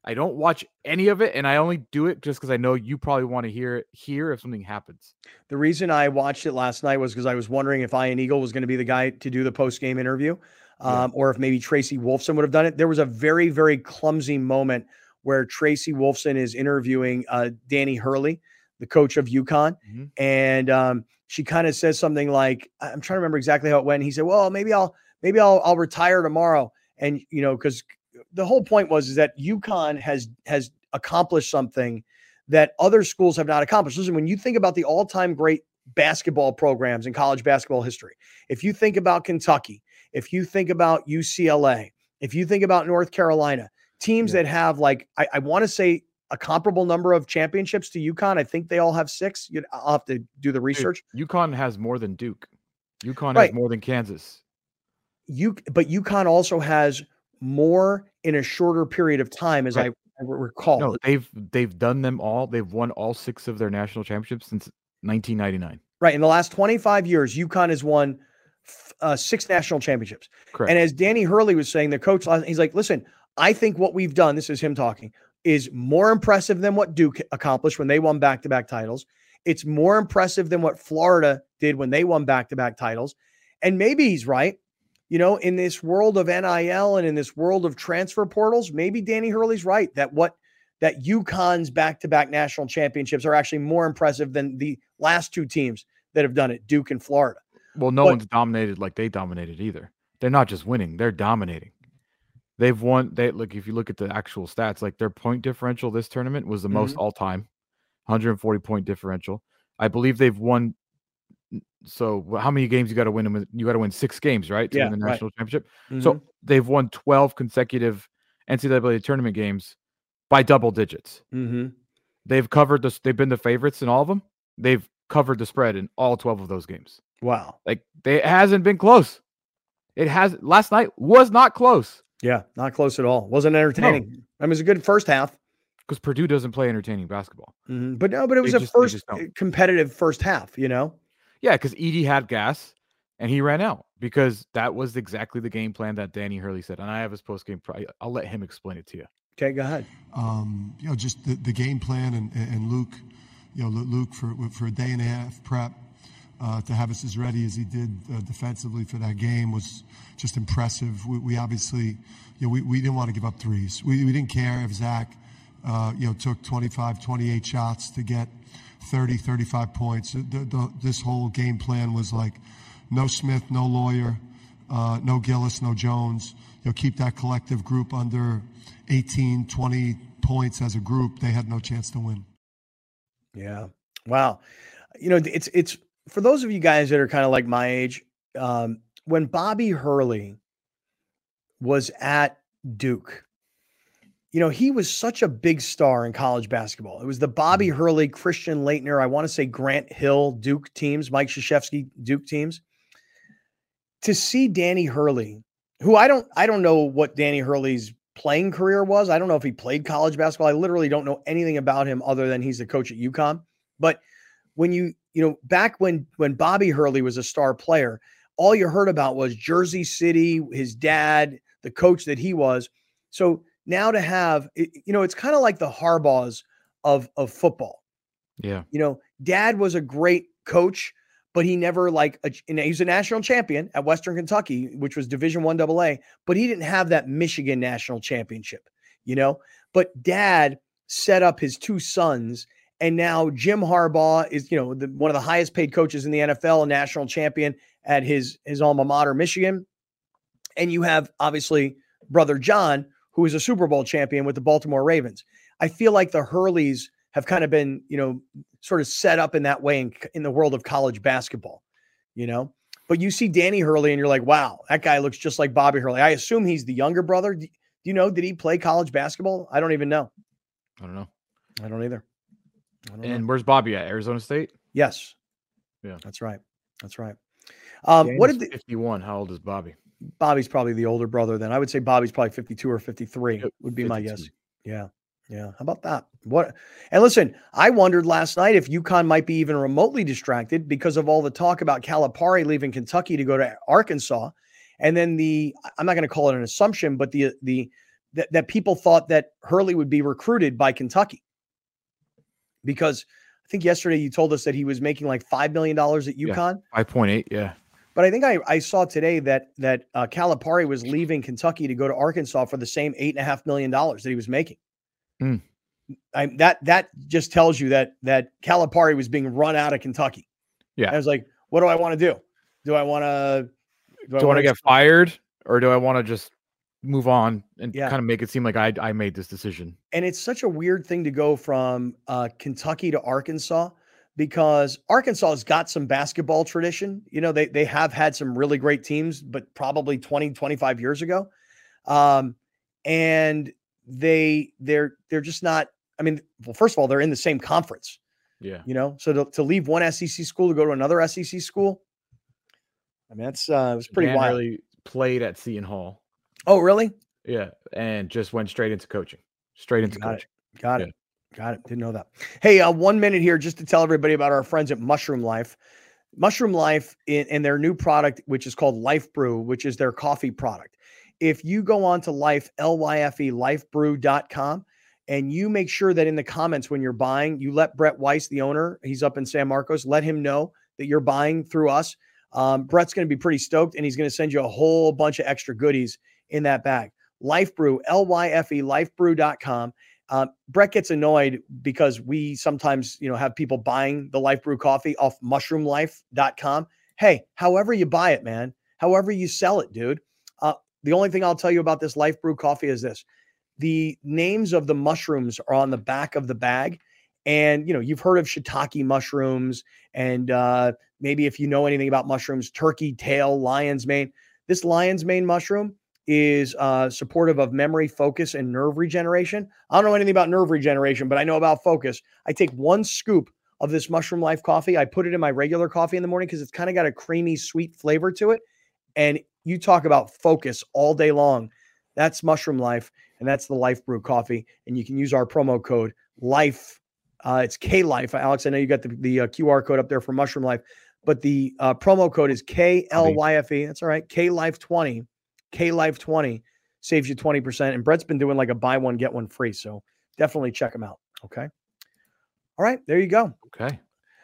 I don't watch any of it, and I only do it just because I know you probably want to hear it here if something happens. The reason I watched it last night was because I was wondering if Ian Eagle was going to be the guy to do the post-game interview, um, yeah. or if maybe Tracy Wolfson would have done it. There was a very, very clumsy moment where Tracy Wolfson is interviewing uh, Danny Hurley, the coach of UConn, mm-hmm. and um, she kind of says something like, I'm trying to remember exactly how it went. He said, well, maybe I'll maybe I'll I'll retire tomorrow. And, you know, because the whole point was is that UConn has has accomplished something that other schools have not accomplished. Listen, when you think about the all-time great basketball programs in college basketball history, if you think about Kentucky, if you think about U C L A, if you think about North Carolina, teams yeah. that have like, I, I want to say a comparable number of championships to UConn. I think they all have six. You'd, I'll have to do the research. Dude, UConn has more than Duke. UConn right. has more than Kansas. You, but UConn also has more in a shorter period of time, as right. I, I recall. No, they've they've done them all. They've won all six of their national championships since nineteen ninety-nine. Right. In the last twenty-five years, UConn has won uh, six national championships. Correct. And as Danny Hurley was saying, the coach, he's like, listen, I think what we've done, this is him talking, is more impressive than what Duke accomplished when they won back-to-back titles. It's more impressive than what Florida did when they won back-to-back titles. And maybe he's right. You know, in this world of N I L and in this world of transfer portals, maybe Danny Hurley's right that what that UConn's back-to-back national championships are actually more impressive than the last two teams that have done it, Duke and Florida. Well, no but, one's dominated like they dominated either. They're not just winning; they're dominating. They've won. They look. If you look at the actual stats, like their point differential this tournament was the mm-hmm. most all-time, one hundred forty point differential. I believe they've won. So how many games you got to win? You got to win six games, right? To yeah, win the national right. championship. Mm-hmm. So they've won twelve consecutive N C double A tournament games by double digits. Mm-hmm. They've covered this. They've been the favorites in all of them. They've covered the spread in all twelve of those games. Wow. Like they, it hasn't been close. It has. Last night was not close. Yeah, not close at all. Wasn't entertaining. No. I mean, it was a good first half. Because Purdue doesn't play entertaining basketball. Mm-hmm. But no, but it was they a just, first competitive first half, you know? Yeah, because Edey had gas and he ran out because that was exactly the game plan that Danny Hurley said. And I have his post game. I'll let him explain it to you. Okay, go ahead. Um, you know, just the, the game plan and, and Luke, you know, Luke for for a day and a half prep uh, to have us as ready as he did uh, defensively for that game was just impressive. We, we obviously, you know, we, we didn't want to give up threes. We, we didn't care if Zach, uh, you know, took twenty-five, twenty-eight shots to get thirty, thirty-five points. The, the, this whole game plan was like no Smith, no Lawyer, uh, no Gillis, no Jones. You know, keep that collective group under eighteen, twenty points as a group. They had no chance to win. Yeah. Wow. You know, it's, it's for those of you guys that are kind of like my age, um, when Bobby Hurley was at Duke, you know, he was such a big star in college basketball. It was the Bobby Hurley, Christian Laettner, I want to say Grant Hill Duke teams, Mike Krzyzewski Duke teams. To see Danny Hurley, who I don't, I don't know what Danny Hurley's playing career was. I don't know if he played college basketball. I literally don't know anything about him other than he's the coach at UConn. But when you, you know, back when, when Bobby Hurley was a star player, all you heard about was Jersey City, his dad, the coach that he was. So now to have, you know, it's kind of like the Harbaughs of, of football. Yeah. You know, dad was a great coach, but he never like, a, he's a national champion at Western Kentucky, which was Division One double A, but he didn't have that Michigan national championship, you know, but dad set up his two sons. And now Jim Harbaugh is, you know, the, one of the highest paid coaches in the N F L, a national champion at his, his alma mater, Michigan. And you have obviously brother John, who is a Super Bowl champion with the Baltimore Ravens. I feel like the Hurleys have kind of been, you know, sort of set up in that way in, in the world of college basketball, you know, but you see Danny Hurley and you're like, wow, that guy looks just like Bobby Hurley. I assume he's the younger brother. Do you know, did he play college basketball? I don't even know. I don't know. I don't either. I don't and know. Where's Bobby at? Arizona State? Yes. Yeah, that's right. That's right. Um, what did the, fifty-one? How old is Bobby? Bobby's probably the older brother. Then I would say Bobby's probably fifty-two or fifty-three would be fifty-two. my guess. Yeah. Yeah. How about that? What? And listen, I wondered last night if UConn might be even remotely distracted because of all the talk about Calipari leaving Kentucky to go to Arkansas. And then the, I'm not going to call it an assumption, but the, the, that, that people thought that Hurley would be recruited by Kentucky. Because I think yesterday you told us that he was making like five million dollars at UConn. Yeah, five point eight, yeah. But I think I, I saw today that that uh, Calipari was leaving Kentucky to go to Arkansas for the same eight and a half million dollars that he was making. Mm. I, that that just tells you that that Calipari was being run out of Kentucky. Yeah, I was like, what do I want to do? Do I want to do I, I want to get fired, or do I want to just move on and yeah. kind of make it seem like I I made this decision? And it's such a weird thing to go from uh, Kentucky to Arkansas, because Arkansas has got some basketball tradition. You know, they they have had some really great teams, but probably twenty, twenty-five years ago. Um, and they they're they're just not, I mean, well, first of all, they're in the same conference. Yeah. You know, so to, to leave one S E C school to go to another S E C school, I mean, that's uh, it was pretty Dan wild. Really played at Seton Hall. Oh, really? Yeah, and just went straight into coaching. Straight into Got coaching. It. Got yeah. it. Got it. Didn't know that. Hey, uh, one minute here just to tell everybody about our friends at Mushroom Life. Mushroom Life in, and their new product, which is called Life Brew, which is their coffee product. If you go on to Life, L Y F E, life brew dot com, and you make sure that in the comments when you're buying, you let Brett Weiss, the owner, he's up in San Marcos, let him know that you're buying through us. Um, Brett's going to be pretty stoked, and he's going to send you a whole bunch of extra goodies in that bag. Life Brew, L Y F E, life brew dot com. Uh, Brett gets annoyed because we sometimes, you know, have people buying the Life Brew coffee off mushroom life dot com. Hey, however you buy it, man, however you sell it, dude. Uh, the only thing I'll tell you about this Life Brew coffee is this. The names of the mushrooms are on the back of the bag. And, you know, you've heard of shiitake mushrooms, and uh, maybe if you know anything about mushrooms, turkey tail, lion's mane. This lion's mane mushroom is uh, supportive of memory, focus, and nerve regeneration. I don't know anything about nerve regeneration, but I know about focus. I take one scoop of this Mushroom Life coffee. I put it in my regular coffee in the morning because it's kind of got a creamy, sweet flavor to it. And you talk about focus all day long. That's Mushroom Life, and that's the Life Brew coffee. And you can use our promo code LIFE. Uh, it's K-Life. Alex, I know you got the, the uh, Q R code up there for Mushroom Life, but the uh, promo code is K L Y F E. That's all right. K Life twenty. K Life twenty saves you twenty percent. And Brett's been doing like a buy one, get one free. So definitely check them out. Okay. All right. There you go. Okay.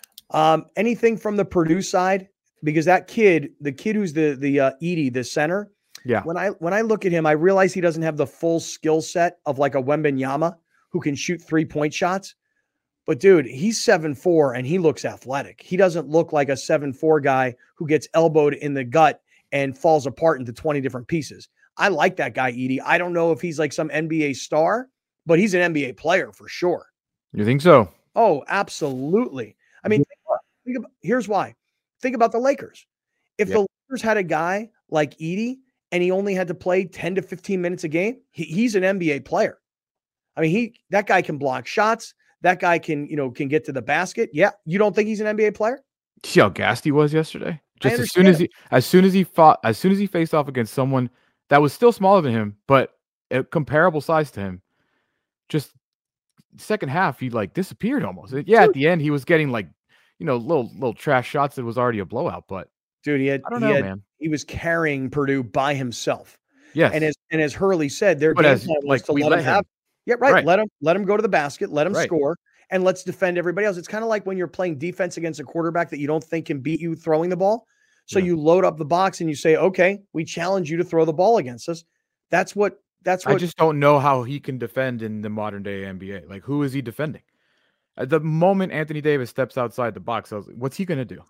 Um, anything from the Purdue side? Because that kid, the kid who's the, the uh, Edey, the center. Yeah. When I, when I look at him, I realize he doesn't have the full skill set of like a Wembanyama who can shoot three point shots. But dude, he's seven four and he looks athletic. He doesn't look like a seven four guy who gets elbowed in the gut and falls apart into twenty different pieces. I like that guy, Edey. I don't know if he's like some N B A star, but he's an N B A player for sure. You think so? Oh, absolutely. I mean, think about, here's why. Think about the Lakers. If yep. the Lakers had a guy like Edey and he only had to play ten to fifteen minutes a game, he, he's an N B A player. I mean, he that guy can block shots. That guy can, you know, can get to the basket. Yeah. You don't think he's an N B A player? See how gassed he was yesterday? Just as soon as he, as soon as he fought, as soon as he faced off against someone that was still smaller than him, but a comparable size to him, just second half, he like disappeared almost. Yeah. Dude. At the end, he was getting like, you know, little, little trash shots. That was already a blowout, but dude, he had, I don't he know, had, man. He was carrying Purdue by himself. Yes. And as, and as Hurley said, their but game as, plan was like, to we let, let him him have, yeah, right. right. Let him, let him go to the basket, let him right. score. And let's defend everybody else. It's kind of like when you're playing defense against a quarterback that you don't think can beat you throwing the ball. So yeah. you load up the box and you say, okay, we challenge you to throw the ball against us. That's what, that's what I just don't know how he can defend in the modern day N B A. Like, who is he defending? At the moment Anthony Davis steps outside the box, I was like, what's he going to do?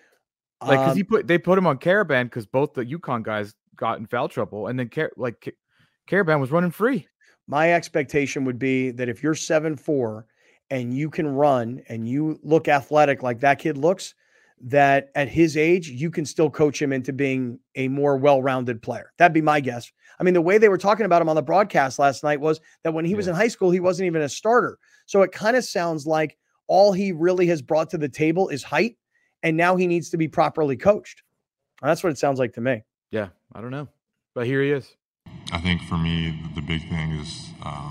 Like, cause um, he put, they put him on Caravan because both the UConn guys got in foul trouble. And then Car- like Caravan was running free. My expectation would be that if you're seven four and you can run and you look athletic like that kid looks, that at his age, you can still coach him into being a more well-rounded player. That'd be my guess. I mean, the way they were talking about him on the broadcast last night was that when he was yeah. in high school, he wasn't even a starter. So it kind of sounds like all he really has brought to the table is height, and now he needs to be properly coached. That's what it sounds like to me. Yeah, I don't know. But here he is. I think for me, the big thing is uh,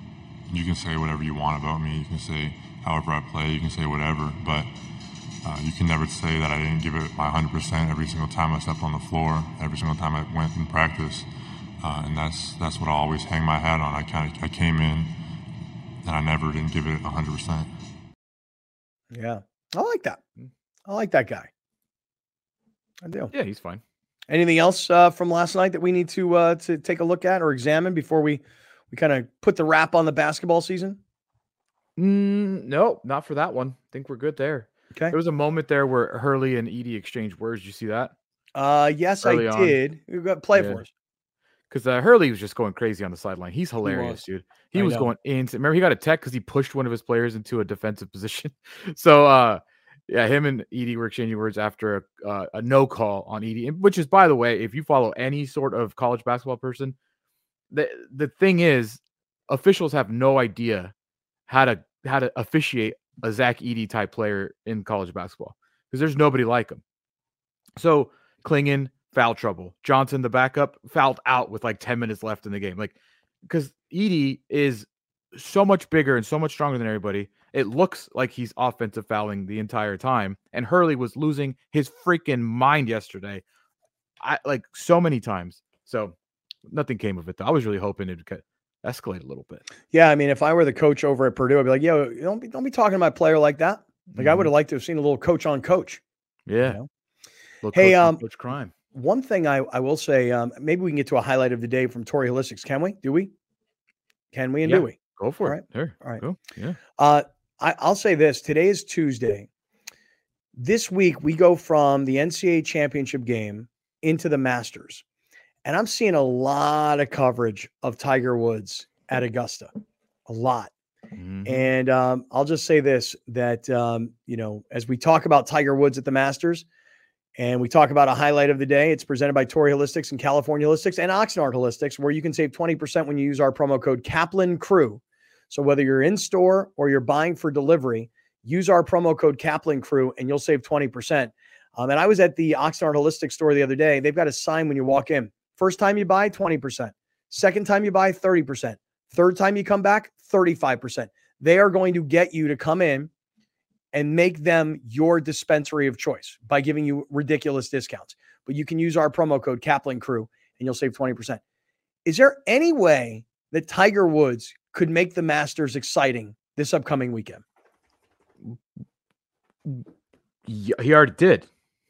you can say whatever you want about me. You can say however I play. You can say whatever. But uh, you can never say that I didn't give it my one hundred percent every single time I stepped on the floor, every single time I went in practice. uh, and that's that's what I always hang my hat on. I kind of I came in, and I never didn't give it one hundred percent. Yeah, I like that. I like that guy. I do. Yeah, he's fine. Anything else uh, from last night that we need to uh, to take a look at or examine before we we kind of put the wrap on the basketball season? Mm, no, not for that one. I think we're good there. Okay. There was a moment there where Hurley and Edey exchanged words. Did you see that? Uh, yes, Early I on. did. You got play it Yeah. for us. Because uh, Hurley was just going crazy on the sideline. He's hilarious, was. dude. He I was know. going insane. Remember, he got a tech because he pushed one of his players into a defensive position. so, uh, yeah, him and Edey were exchanging words after a, uh, a no call on Edey, and- which is, by the way, if you follow any sort of college basketball person, the the thing is, officials have no idea how to how to officiate a Zach Edey type player in college basketball because there's nobody like him. So Klingon, foul trouble. Johnson, the backup, fouled out with like ten minutes left in the game. Like, because Edey is so much bigger and so much stronger than everybody. It looks like he's offensive fouling the entire time. And Hurley was losing his freaking mind yesterday. I like so many times. So nothing came of it, though. I was really hoping it would escalate a little bit. Yeah, I mean, if I were the coach over at Purdue, I'd be like, "Yo, don't be don't be talking to my player like that." Like, I Mhm. would have liked to have seen a little coach on coach. Yeah. know? Little Hey, coach on um, coach crime. One thing I, I will say, um, maybe we can get to a highlight of the day from Tory Holistics. Can we? Do we? Can we and Yeah. do we? Go for all it. right. Sure. All right. Go. Yeah. Uh, I, I'll say this. Today is Tuesday. This week, we go from the N C double A championship game into the Masters. And I'm seeing a lot of coverage of Tiger Woods at Augusta. A lot. Mhm. And um, I'll just say this, that, um, you know, as we talk about Tiger Woods at the Masters and we talk about a highlight of the day, it's presented by Tory Holistics and California Holistics and Oxnard Holistics, where you can save twenty percent when you use our promo code Kaplan Crew. So whether you're in store or you're buying for delivery, use our promo code Kaplan Crew and you'll save twenty percent. Um, and I was at the Oxnard Holistic store the other day. They've got a sign when you walk in. First time you buy, twenty percent. Second time you buy, thirty percent. Third time you come back, thirty-five percent. They are going to get you to come in and make them your dispensary of choice by giving you ridiculous discounts. But you can use our promo code Kaplan Crew and you'll save twenty percent. Is there any way that Tiger Woods could make the Masters exciting this upcoming weekend? Yeah, he already did.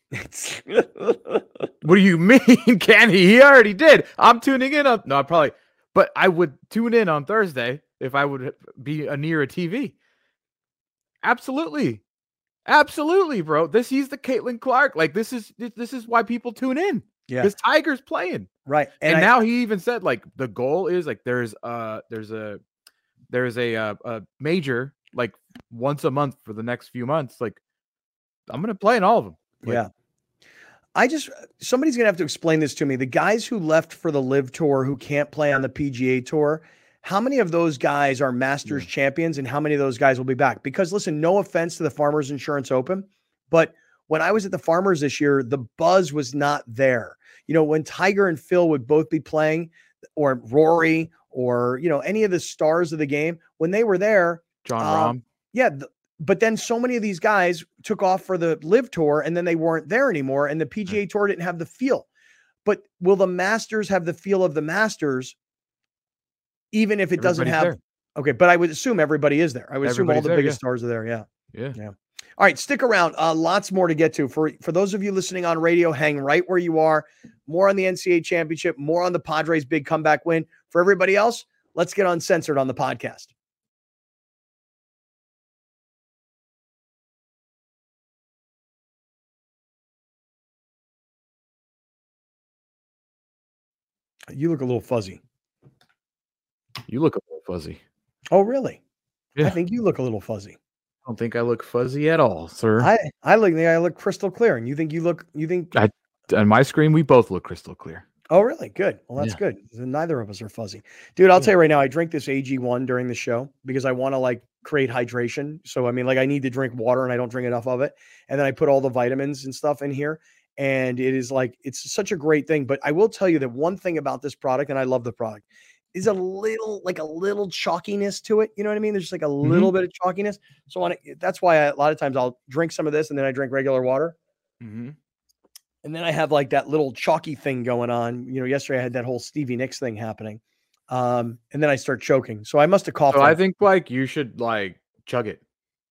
What do you mean, can he? He already did. I'm tuning in on no, I probably, but I would tune in on Thursday if I would be a, near a T V. Absolutely, absolutely, bro. This he's the Caitlin Clark. Like this is this, this is why people tune in. Yeah, because Tiger's playing right. And, And, and I, now he even said like the goal is like there's uh there's a there's a uh, a major like once a month for the next few months. Like I'm gonna play in all of them. Like, yeah. I just, somebody's going to have to explain this to me. The guys who left for the Live Tour who can't play on the P G A Tour, how many of those guys are Masters yeah. champions and how many of those guys will be back? Because listen, no offense to the Farmers Insurance Open, but when I was at the Farmers this year, the buzz was not there. You know, when Tiger and Phil would both be playing, or Rory, or, you know, any of the stars of the game, when they were there, John um, Rahm. Yeah. The, But then so many of these guys took off for the Live Tour and then they weren't there anymore. And the P G A Tour didn't have the feel. But will the Masters have the feel of the Masters, even if it doesn't have? There. Okay. But I would assume everybody is there. I would assume all the there, biggest yeah. stars are there. Yeah. Yeah. Yeah. All right. Stick around. Uh, lots more to get to. For, for those of you listening on radio, hang right where you are. More on the N C double A championship, more on the Padres' big comeback win. For everybody else, let's get uncensored on the podcast. You look a little fuzzy. You look a little fuzzy. Oh, really? Yeah. I think you look a little fuzzy. I don't think I look fuzzy at all, sir. I, I look I look crystal clear. And you think you look you think I, on my screen, we both look crystal clear. Oh, really? Good. Well, that's yeah. good. Neither of us are fuzzy. Dude, I'll yeah. tell you right now, I drink this A G one during the show because I want to like create hydration. So, I mean, like I need to drink water and I don't drink enough of it. And then I put all the vitamins and stuff in here. And it is like, it's such a great thing. But I will tell you that one thing about this product, and I love the product, is a little, like a little chalkiness to it. You know what I mean? There's just like a mm-hmm. little bit of chalkiness. So on it, that's why I, a lot of times I'll drink some of this and then I drink regular water. Mm-hmm. And then I have like that little chalky thing going on. You know, yesterday I had that whole Stevie Nicks thing happening. Um, and then I start choking. So I must have coughed. So like, I think like you should like chug it.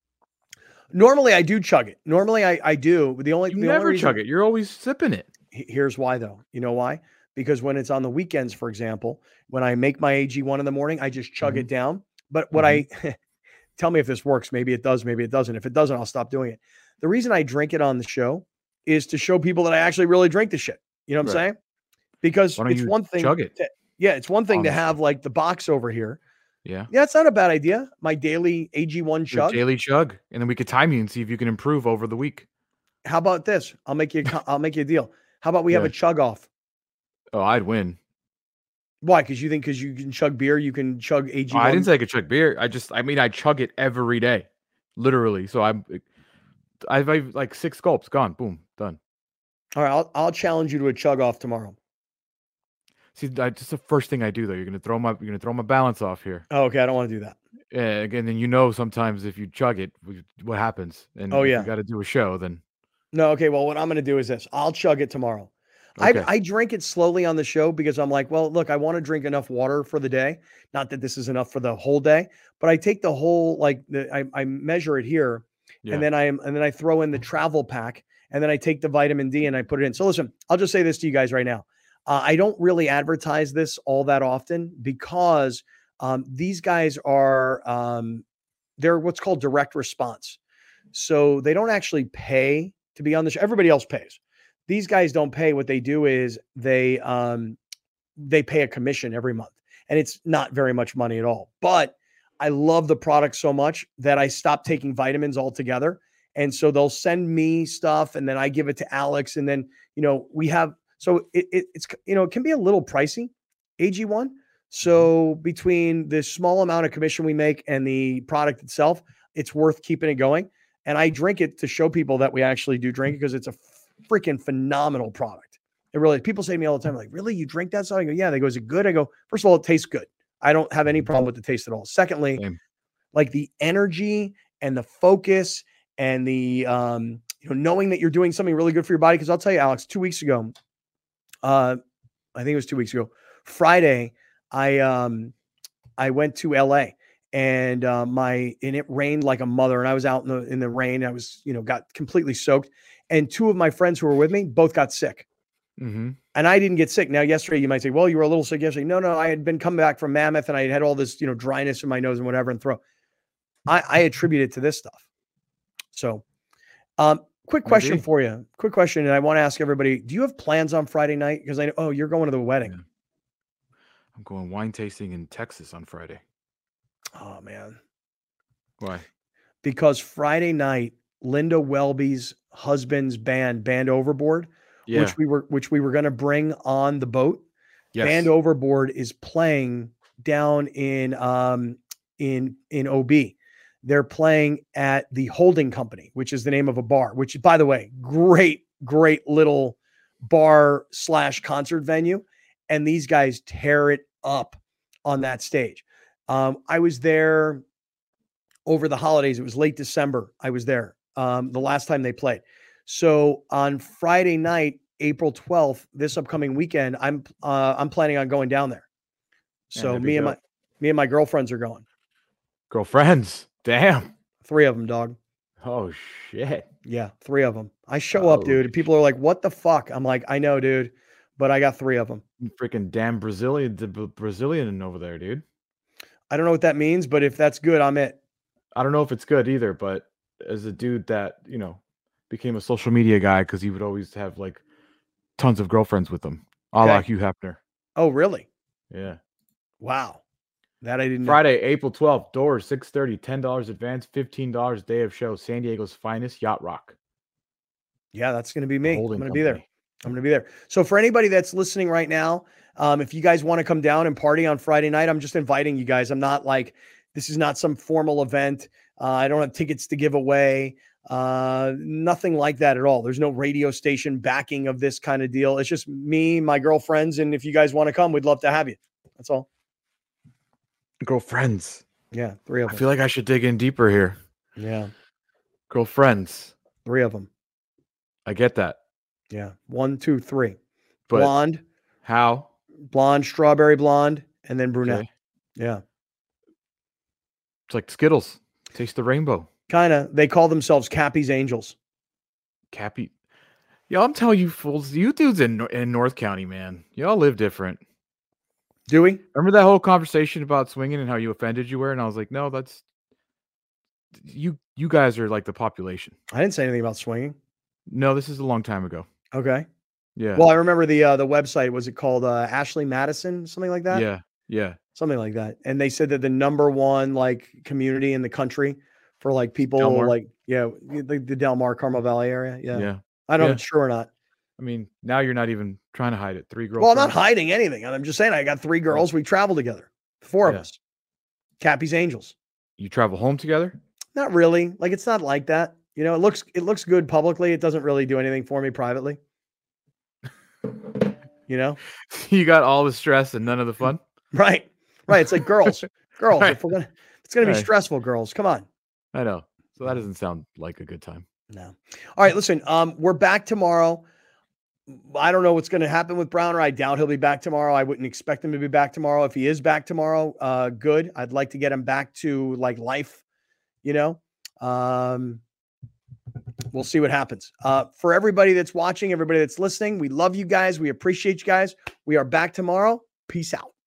Normally I do chug it. Normally I, I do. The only, You the never only reason, chug it. You're always sipping it. here's why though. You know why? Because when it's on the weekends, for example, when I make my A G one in the morning, I just chug Mhm. it down. But what Mhm. I tell me if this works, maybe it does, maybe it doesn't. If it doesn't, I'll stop doing it. The reason I drink it on the show is to show people that I actually really drink the shit. You know what I'm Right. saying? Because Why don't it's you one thing. chug it to- yeah, it's one thing on to the have show? like the box over here. Yeah. Yeah, it's not a bad idea. My daily A G one Your chug. daily chug, and then we could time you and see if you can improve over the week. How about this? I'll make you. a co- I'll make you a deal. How about we have Yeah. a chug off? Oh, I'd win. Why? Because you think because you can chug beer, you can chug A G Oh, one. I didn't say I could chug beer. I just, I mean, I chug it every day, literally. So I'm, I've, I've like six gulps, gone, boom, done. All right, I'll I'll challenge you to a chug off tomorrow. See, that's just the first thing I do though. You're gonna throw my, you're gonna throw my balance off here. Oh, okay, I don't want to do that. Yeah, again, then you know sometimes if you chug it, we- what happens? And Oh, if yeah. you got to do a show, then No, okay. Well, what I'm going to do is this. I'll chug it tomorrow. Okay. I, I drink it slowly on the show because I'm like, well, look, I want to drink enough water for the day. Not that this is enough for the whole day, but I take the whole, like the, I, I measure it here yeah. and then I am, and then I throw in the travel pack and then I take the vitamin D and I put it in. So listen, I'll just say this to you guys right now. Uh, I don't really advertise this all that often because um, these guys are, um, they're what's called direct response. So they don't actually pay to be on the show. Everybody else pays. These guys don't pay. What they do is they um, they pay a commission every month, and it's not very much money at all. But I love the product so much that I stopped taking vitamins altogether. And so they'll send me stuff, and then I give it to Alex, and then you know we have. So it, it, it's you know it can be a little pricey, A G one. So between the small amount of commission we make and the product itself, it's worth keeping it going. And I drink it to show people that we actually do drink it because it's a freaking phenomenal product. It really, people say to me all the time, like, really, you drink that stuff? I go, yeah. They go, is it good? I go, first of all, it tastes good. I don't have any problem with the taste at all. Secondly, Same. like the energy and the focus and the, um, you know, knowing that you're doing something really good for your body. Because I'll tell you, Alex, two weeks ago, uh, I think it was two weeks ago, Friday, I um, I went to L A and uh, my and it rained like a mother, and I was out in the in the rain. I was, you know, got completely soaked, and two of my friends who were with me both got sick. Mm-hmm. And I didn't get sick. Now, yesterday you might say, well, you were a little sick yesterday. No, no, I had been coming back from Mammoth and I had all this, you know, dryness in my nose and whatever and throat. I, I attribute it to this stuff. So, um, quick question Maybe. for you. Quick question. And I want to ask everybody, do you have plans on Friday night? Because I know, oh, you're going to the wedding. Yeah. I'm going wine tasting in Texas on Friday. Oh, man. Why? Because Friday night, Linda Welby's husband's band, Band Overboard, Yeah. which we were which we were going to bring on the boat. Yes. Band Overboard is playing down in um in in O B. They're playing at the Holding Company, which is the name of a bar, which, by the way, great, great little bar slash concert venue. And these guys tear it up on that stage. Um, I was there over the holidays. It was late December. I was there um, the last time they played. So on Friday night, April twelfth, this upcoming weekend, I'm uh, I'm planning on going down there. Yeah, So that'd be me and my dope. me and my girlfriends are going. Girlfriends. Damn. Three of them, dog. Oh shit. Yeah, three of them. I show up, Oh, dude, and people are like, "What the fuck?" I'm like, "I know, dude, but I got three of them." Freaking damn Brazilian, the B- Brazilian over there, dude. I don't know what that means, but if that's good, I'm it. I don't know if it's good either, but as a dude that, you know, became a social media guy because he would always have like tons of girlfriends with him, a la Okay. Hugh Hefner. Oh, really? Yeah. Wow, that I didn't know. Friday, April twelfth, doors six thirty, ten dollars advance, fifteen dollars day of show. San Diego's finest yacht rock. Yeah, that's going to be me. I'm Holding going to be there. company. I'm going to be there. So for anybody that's listening right now, um, if you guys want to come down and party on Friday night, I'm just inviting you guys. I'm not like, this is not some formal event. Uh, I don't have tickets to give away. Uh, nothing like that at all. There's no radio station backing of this kind of deal. It's just me, my girlfriends. And if you guys want to come, we'd love to have you. That's all. Girlfriends. Yeah. Three of I them. feel like I should dig in deeper here. Yeah. Girlfriends. Three of them. I get that. Yeah. One, two, three. But Blonde, how? blonde, strawberry blonde, and then brunette. Okay. Yeah. It's like Skittles. Taste the rainbow. Kind of. They call themselves Cappy's Angels. Cappy. Yo, I'm telling you fools, you dudes in in North County, man, y'all live different. Do we? Remember that whole conversation about swinging and how you offended you were? And I was like, no, that's you. You guys are like the population. I didn't say anything about swinging. No, this is a long time ago. Okay. Yeah. Well, I remember the uh, the website. Was it called uh, Ashley Madison? Something like that? yeah. Yeah. Something like that. And they said that the number one like community in the country for like people Del Mar? like, yeah, the, the Del Mar, Carmel Valley area. Yeah. Yeah. I don't know Yeah. if it's true or not. I mean, now you're not even trying to hide it. Three girls. Well, I'm not hiding anything. I'm just saying I got three girls. We travel together. Four of Yeah. us. Cappy's Angels. You travel home together? Not really. Like it's not like that. You know, it looks it looks good publicly. It doesn't really do anything for me privately. You know? You got all the stress and none of the fun? Right. Right. It's like girls. Girls. Right. If we're gonna it's gonna be Right. stressful, girls. Come on. I know. So that doesn't sound like a good time. No. All right, listen, um, we're back tomorrow. I don't know what's going to happen with Browner. I doubt he'll be back tomorrow. I wouldn't expect him to be back tomorrow. If he is back tomorrow, uh, good. I'd like to get him back to like life, you know. Um, we'll see what happens. Uh, for everybody that's watching, everybody that's listening, we love you guys. We appreciate you guys. We are back tomorrow. Peace out.